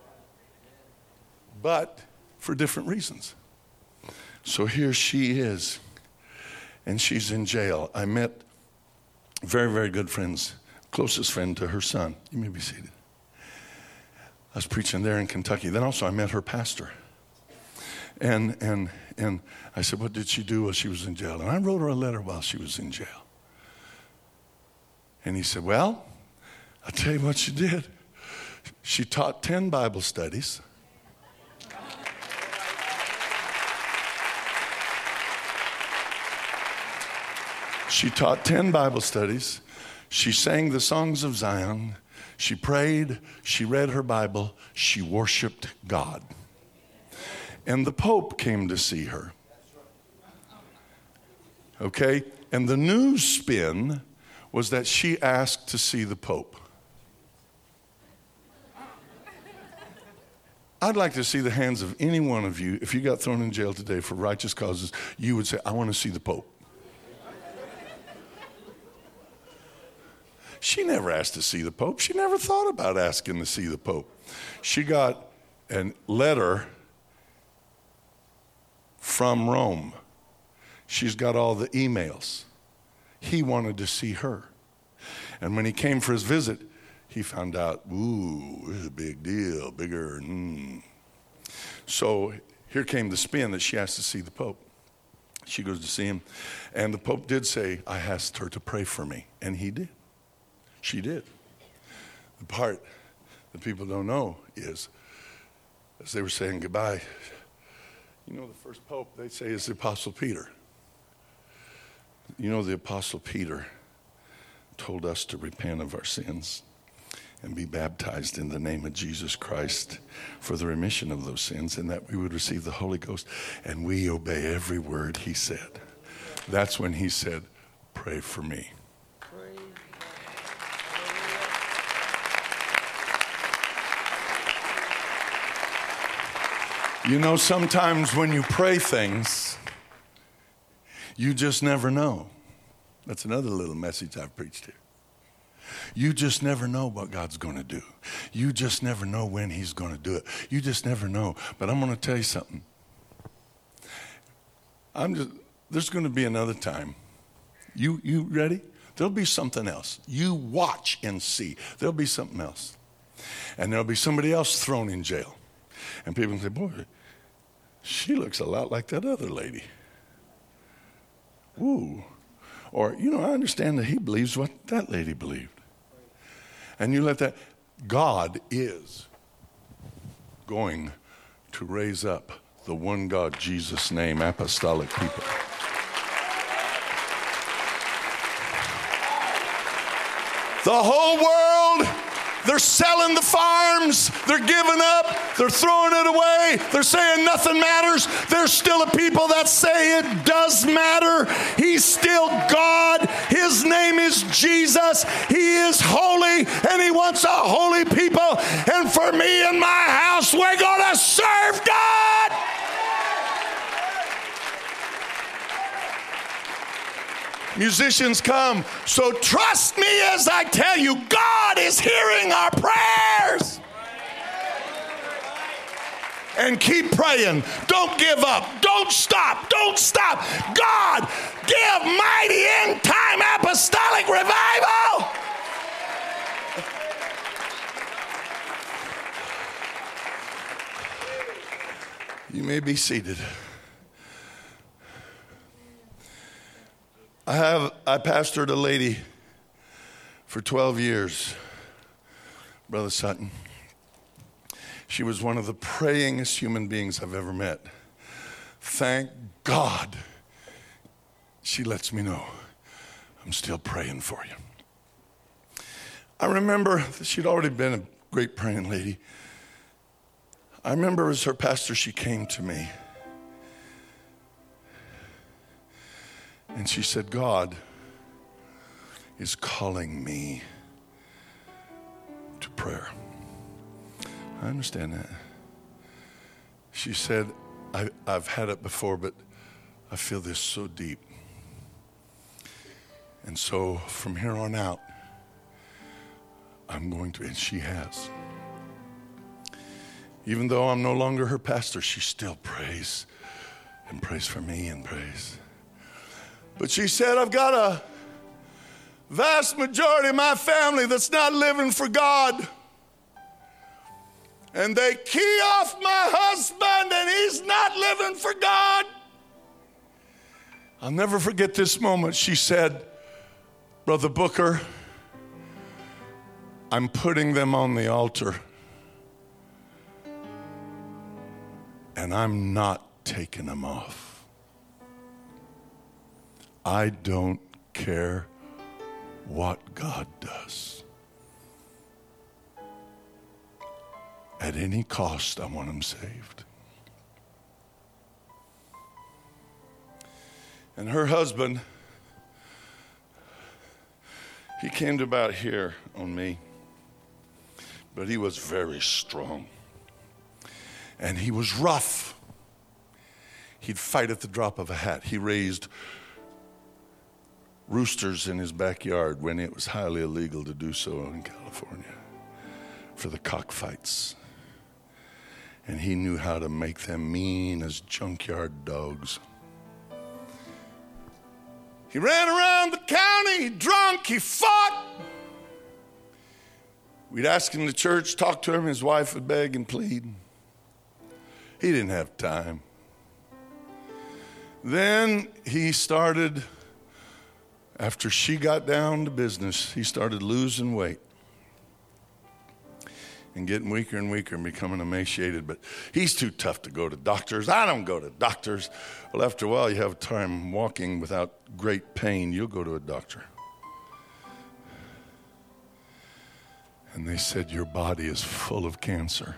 But for different reasons. So here she is, and she's in jail. I met very, very good friends, closest friend to her son. You may be seated. I was preaching there in Kentucky. Then also I met her pastor. And, and, and I said, what did she do while she was in jail? And I wrote her a letter while she was in jail. And he said, well, I'll tell you what she did. She taught ten Bible studies. She taught ten Bible studies. She sang the songs of Zion. She prayed. She read her Bible. She worshiped God. And the Pope came to see her. Okay? And the news spin was that she asked to see the Pope. I'd like to see the hands of any one of you. If you got thrown in jail today for righteous causes, you would say, I want to see the Pope. She never asked to see the Pope. She never thought about asking to see the Pope. She got a letter from Rome. She's got all the emails. He wanted to see her. And when he came for his visit, he found out, ooh, this is a big deal, bigger. Mm. So here came the spin that she asked to see the Pope. She goes to see him. And the Pope did say, I asked her to pray for me. And he did. She did. The part that people don't know is, as they were saying goodbye, you know, the first Pope, they say, is the Apostle Peter. You know, the Apostle Peter told us to repent of our sins and be baptized in the name of Jesus Christ for the remission of those sins, and that we would receive the Holy Ghost, and we obey every word he said. That's when he said, pray for me. You know, sometimes when you pray things, you just never know. That's another little message I've preached here. You just never know what God's going to do. You just never know when he's going to do it. You just never know. But I'm going to tell you something. I'm just, there's going to be another time. You, you ready? There'll be something else. You watch and see. There'll be something else. And there'll be somebody else thrown in jail. And people can say, boy, she looks a lot like that other lady. Ooh. Or, you know, I understand that he believes what that lady believed. And you let that, God is going to raise up the one God, Jesus' name, apostolic people. The whole world, they're selling the farms, they're giving up, they're throwing it away, they're saying nothing matters. There's still a people that say it does matter. He's still God. His name is Jesus. He is holy, and he wants a holy people. And for me and my house, we're going to serve God. Musicians, come. So trust me as I tell you, God is hearing our prayers. And keep praying. Don't give up. Don't stop. Don't stop. God, give mighty end time apostolic revival. You may be seated. I have I pastored a lady for twelve years, Brother Sutton. She was one of the prayingest human beings I've ever met. Thank God she lets me know I'm still praying for you. I remember that she'd already been a great praying lady. I remember as her pastor, she came to me. And she said, God is calling me to prayer. I understand that. She said, I, I've had it before, but I feel this so deep. And so from here on out, I'm going to, and she has. Even though I'm no longer her pastor, she still prays and prays for me and prays. But she said, I've got a vast majority of my family that's not living for God. and they key off my husband and he's not living for God. I'll never forget this moment. She said, Brother Booker, I'm putting them on the altar and I'm not taking them off. I don't care what God does. At any cost, I want them saved. And her husband, he came to about here on me, but he was very strong. And he was rough. He'd fight at the drop of a hat. He raised roosters in his backyard when it was highly illegal to do so in California for the cockfights. And he knew how to make them mean as junkyard dogs. He ran around the county, drunk, he fought. We'd ask him to church, talk to him, his wife would beg and plead. He didn't have time. Then he started, after she got down to business, he started losing weight and getting weaker and weaker and becoming emaciated. But he's too tough to go to doctors. I don't go to doctors. Well, after a while, you have time walking without great pain, you'll go to a doctor. And they said, your body is full of cancer.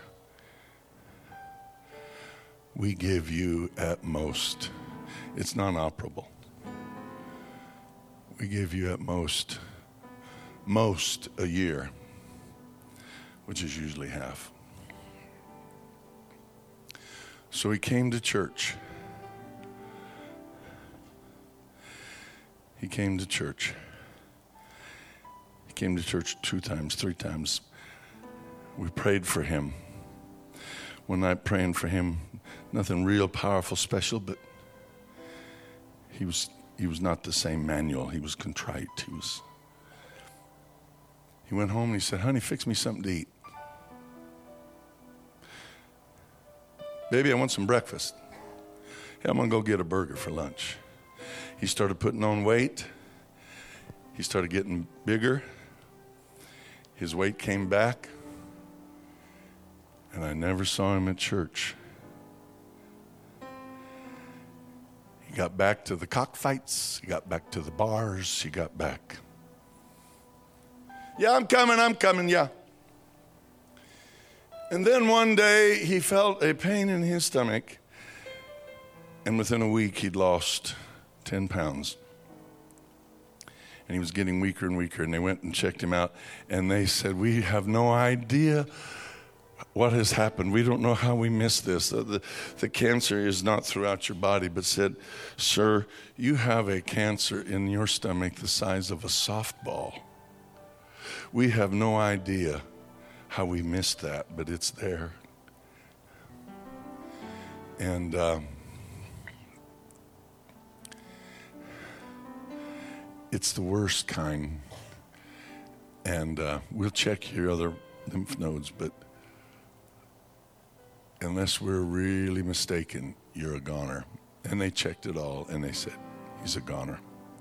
We give you at most, it's non-operable. We give you at most, most a year, which is usually half. So he came to church. He came to church. He came to church two times, three times. We prayed for him. One night praying for him, nothing real powerful, special, but he was he was not the same manual. He was contrite. He was. He went home and he said, honey, fix me something to eat. Baby, I want some breakfast. Yeah, I'm going to go get a burger for lunch. He started putting on weight. He started getting bigger. His weight came back. And I never saw him at church. He got back to the cockfights. He got back to the bars. He got back. Yeah, I'm coming, I'm coming, yeah. And then one day he felt a pain in his stomach. And within a week he'd lost ten pounds. And he was getting weaker and weaker. And they went and checked him out. And they said, we have no idea what has happened. We don't know how we missed this. The, the, the cancer is not throughout your body, but said, sir, you have a cancer in your stomach the size of a softball. We have no idea how we missed that, but it's there. And um, it's the worst kind. And uh, we'll check your other lymph nodes, but unless we're really mistaken, you're a goner. And they checked it all, and they said, he's a goner.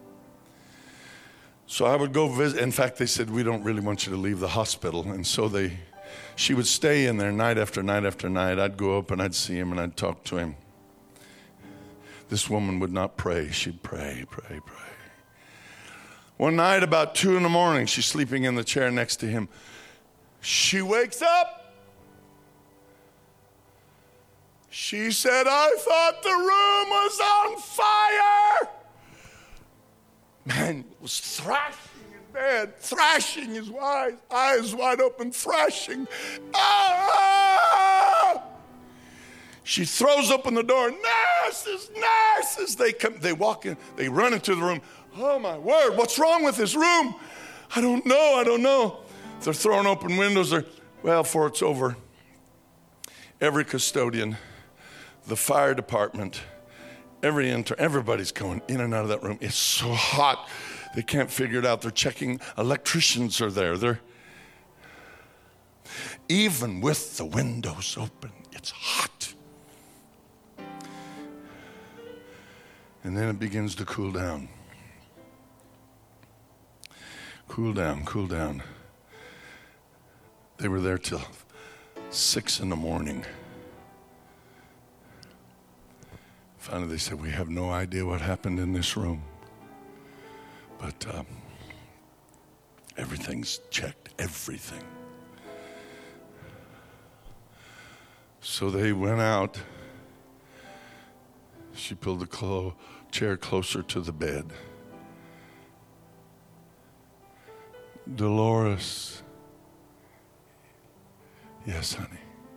So I would go visit. In fact, they said, we don't really want you to leave the hospital. And so they, she would stay in there night after night after night. I'd go up, and I'd see him, and I'd talk to him. This woman would not pray. She'd pray, pray, pray. One night, about two in the morning, she's sleeping in the chair next to him. She wakes up. She said, I thought the room was on fire. Man was thrashing in bed, thrashing his eyes, eyes wide open, thrashing. Ah! She throws open the door. Nurses, nurses. They come, they walk in, they run into the room. Oh my word, what's wrong with this room? I don't know, I don't know. They're throwing open windows. They're, well, before it's over, every custodian, the fire department, every intern, everybody's going in and out of that room. It's so hot. They can't figure it out. They're checking. Electricians are there. They're, Even with the windows open, it's hot. And then it begins to cool down. Cool down, cool down. They were there till six in the morning. Finally, they said, we have no idea what happened in this room. But um, everything's checked, everything. So they went out. She pulled the clo- chair closer to the bed. Dolores. Yes, honey.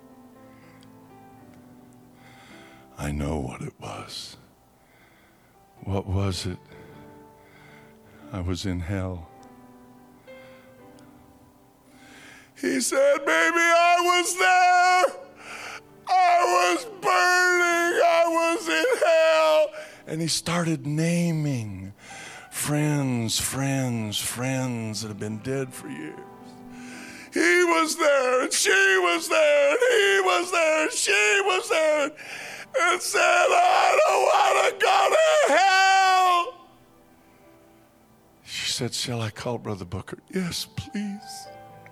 I know what it was. What was it? I was in hell. He said, baby, I was there. I was burning. I was in hell. And he started naming friends, friends, friends that have been dead for years. He was there, and she was there, and he was there, and she was there, and said, I don't want to go to hell. She said, shall I call Brother Booker? Yes, please.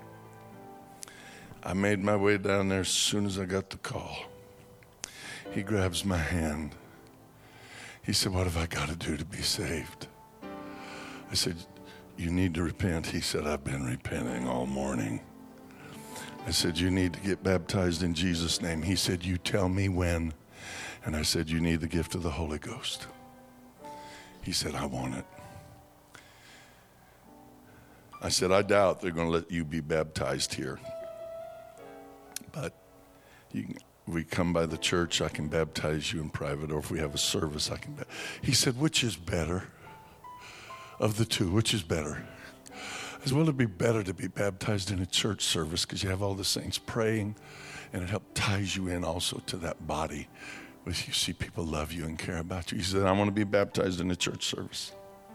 I made my way down there as soon as I got the call. He grabs my hand. He said, what have I got to do to be saved? I said, you need to repent. He said, I've been repenting all morning. I said, you need to get baptized in Jesus' name. He said, you tell me when. And I said, you need the gift of the Holy Ghost. He said, I want it. I said, I doubt they're going to let you be baptized here. But you can, we come by the church, I can baptize you in private, or if we have a service, I can. Ba-. He said, which is better of the two? Which is better? I said, well, it'd be better to be baptized in a church service because you have all the saints praying, and it helps ties you in also to that body. If you see people love you and care about you. He said, I want to be baptized in a church service.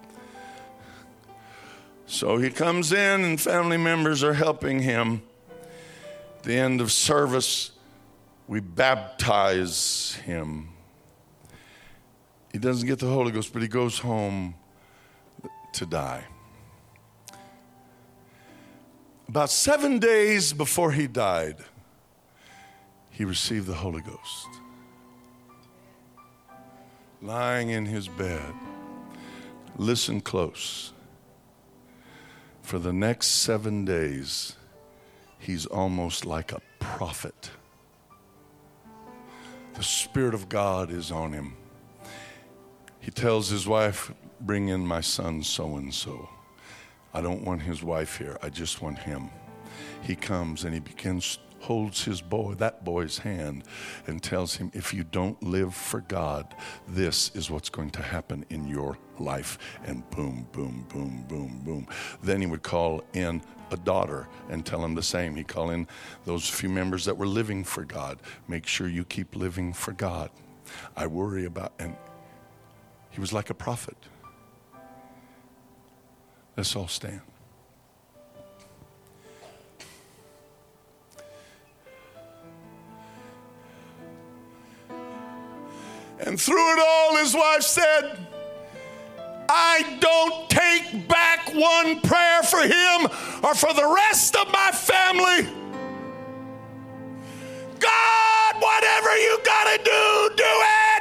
So he comes in, and family members are helping him. At the end of service, we baptize him. He doesn't get the Holy Ghost, but he goes home to die. About seven days before he died, he received the Holy Ghost. Lying in his bed. Listen close. For the next seven days, he's almost like a prophet. The Spirit of God is on him. He tells his wife, bring in my son so-and-so. I don't want his wife here. I just want him. He comes and he begins, holds his boy, that boy's hand, and tells him, if you don't live for God, this is what's going to happen in your life. And boom, boom, boom, boom, boom. Then he would call in a daughter and tell him the same. He'd call in those few members that were living for God. Make sure you keep living for God. I worry about, and he was like a prophet. Let's all stand. And through it all, his wife said, I don't take back one prayer for him or for the rest of my family. God, whatever you gotta do, do it.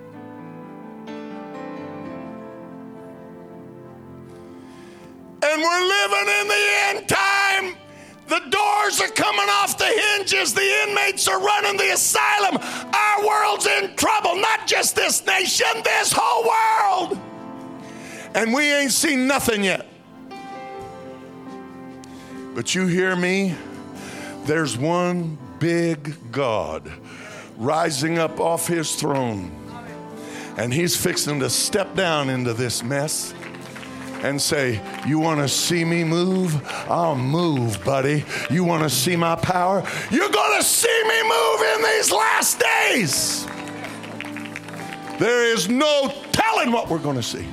And we're living in the end time. The doors are coming off the hinges. The inmates are running the asylum. Our world's in trouble. Not just this nation, this whole world. And we ain't seen nothing yet. But you hear me? There's one big God rising up off his throne. And he's fixing to step down into this mess and say, you want to see me move? I'll move, buddy. You want to see my power? You're going to see me move in these last days. There is no telling what we're going to see.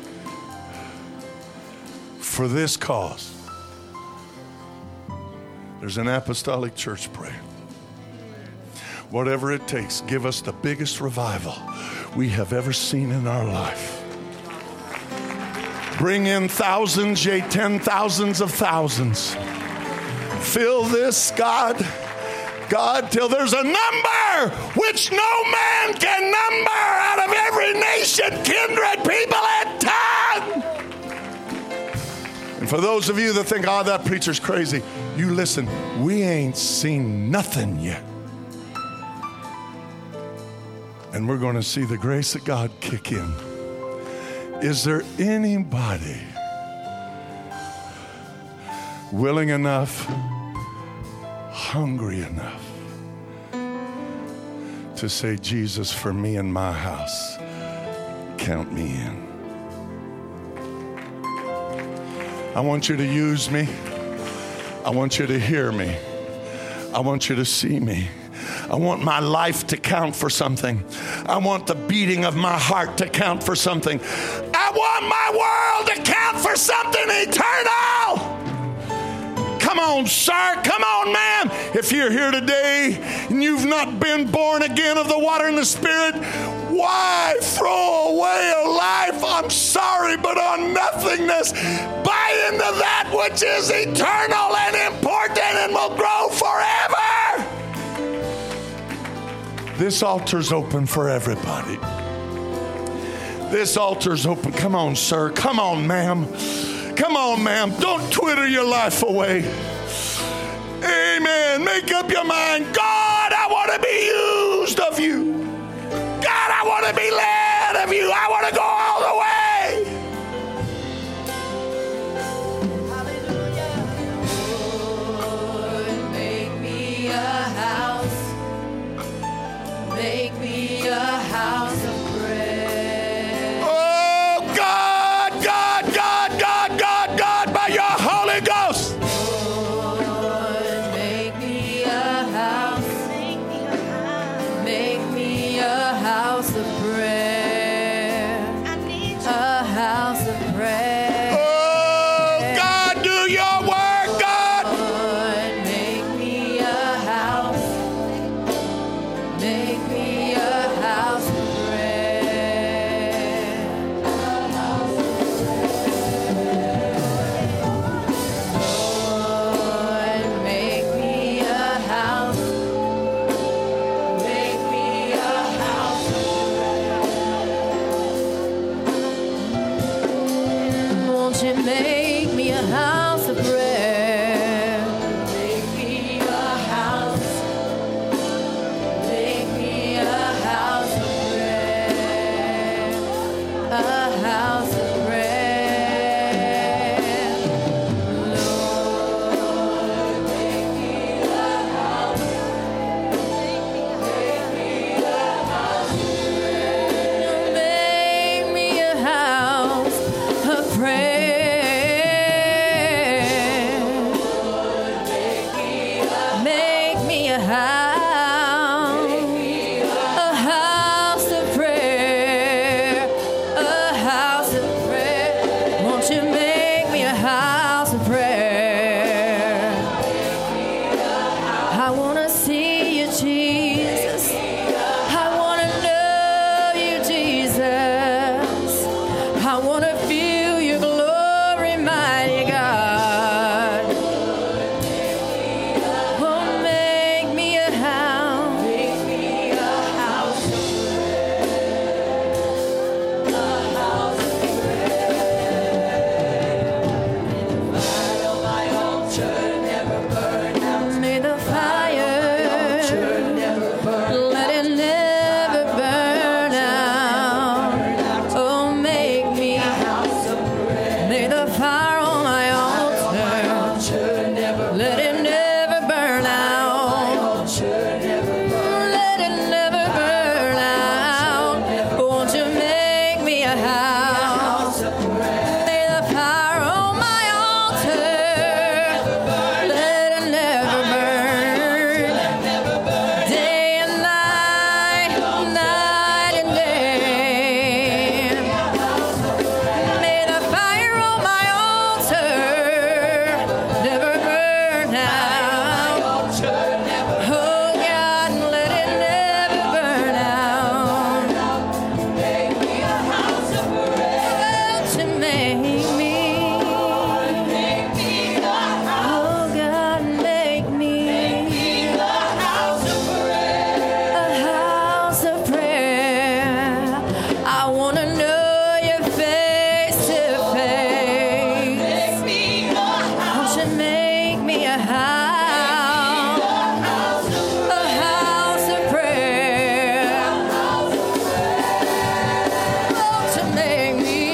For this cause, There's an apostolic church praying. Whatever it takes, give us the biggest revival we have ever seen in our life. Bring in thousands, yea, ten thousands of thousands. Fill this, God, God, till there's a number which no man can number out of every nation, kindred, people, and tongue. And for those of you that think, oh, that preacher's crazy, you listen, we ain't seen nothing yet. And we're going to see the grace of God kick in. Is there anybody willing enough, hungry enough to say, Jesus, for me and my house, count me in? I want you to use me. I want you to hear me. I want you to see me. I want my life to count for something. I want the beating of my heart to count for something. I want my world to count for something eternal. Come on, sir. Come on, ma'am. If you're here today and you've not been born again of the water and the Spirit, why throw away a life, I'm sorry, but on nothingness? Buy into that which is eternal and important and will grow forever. This altar's open for everybody. This altar's open. Come on, sir. Come on, ma'am. Come on, ma'am. Don't twitter your life away. Amen. Make up your mind. God, I want to be used of you. God, I want to be led of you. I want to go all the way. Lord, make me a house. Make me a house of prayer. Oh, God, God, God, God, God, God, by your Holy Ghost. Lord, make me a house. Make me a house of prayer. A house of prayer. Oh, God, do your work, God. Lord, make me a house. Make me a house of prayer. A house of Lord, make me a house. Make me a house of prayer. Won't you make me a house of prayer? Make me a house. Make me a house of prayer. A house of prayer. Lord, make me a house. Make me a house of prayer. Make me a house of prayer. Make me a house, a house of prayer, a house of prayer. Won't you make me a house of prayer? I want to see you, Jesus.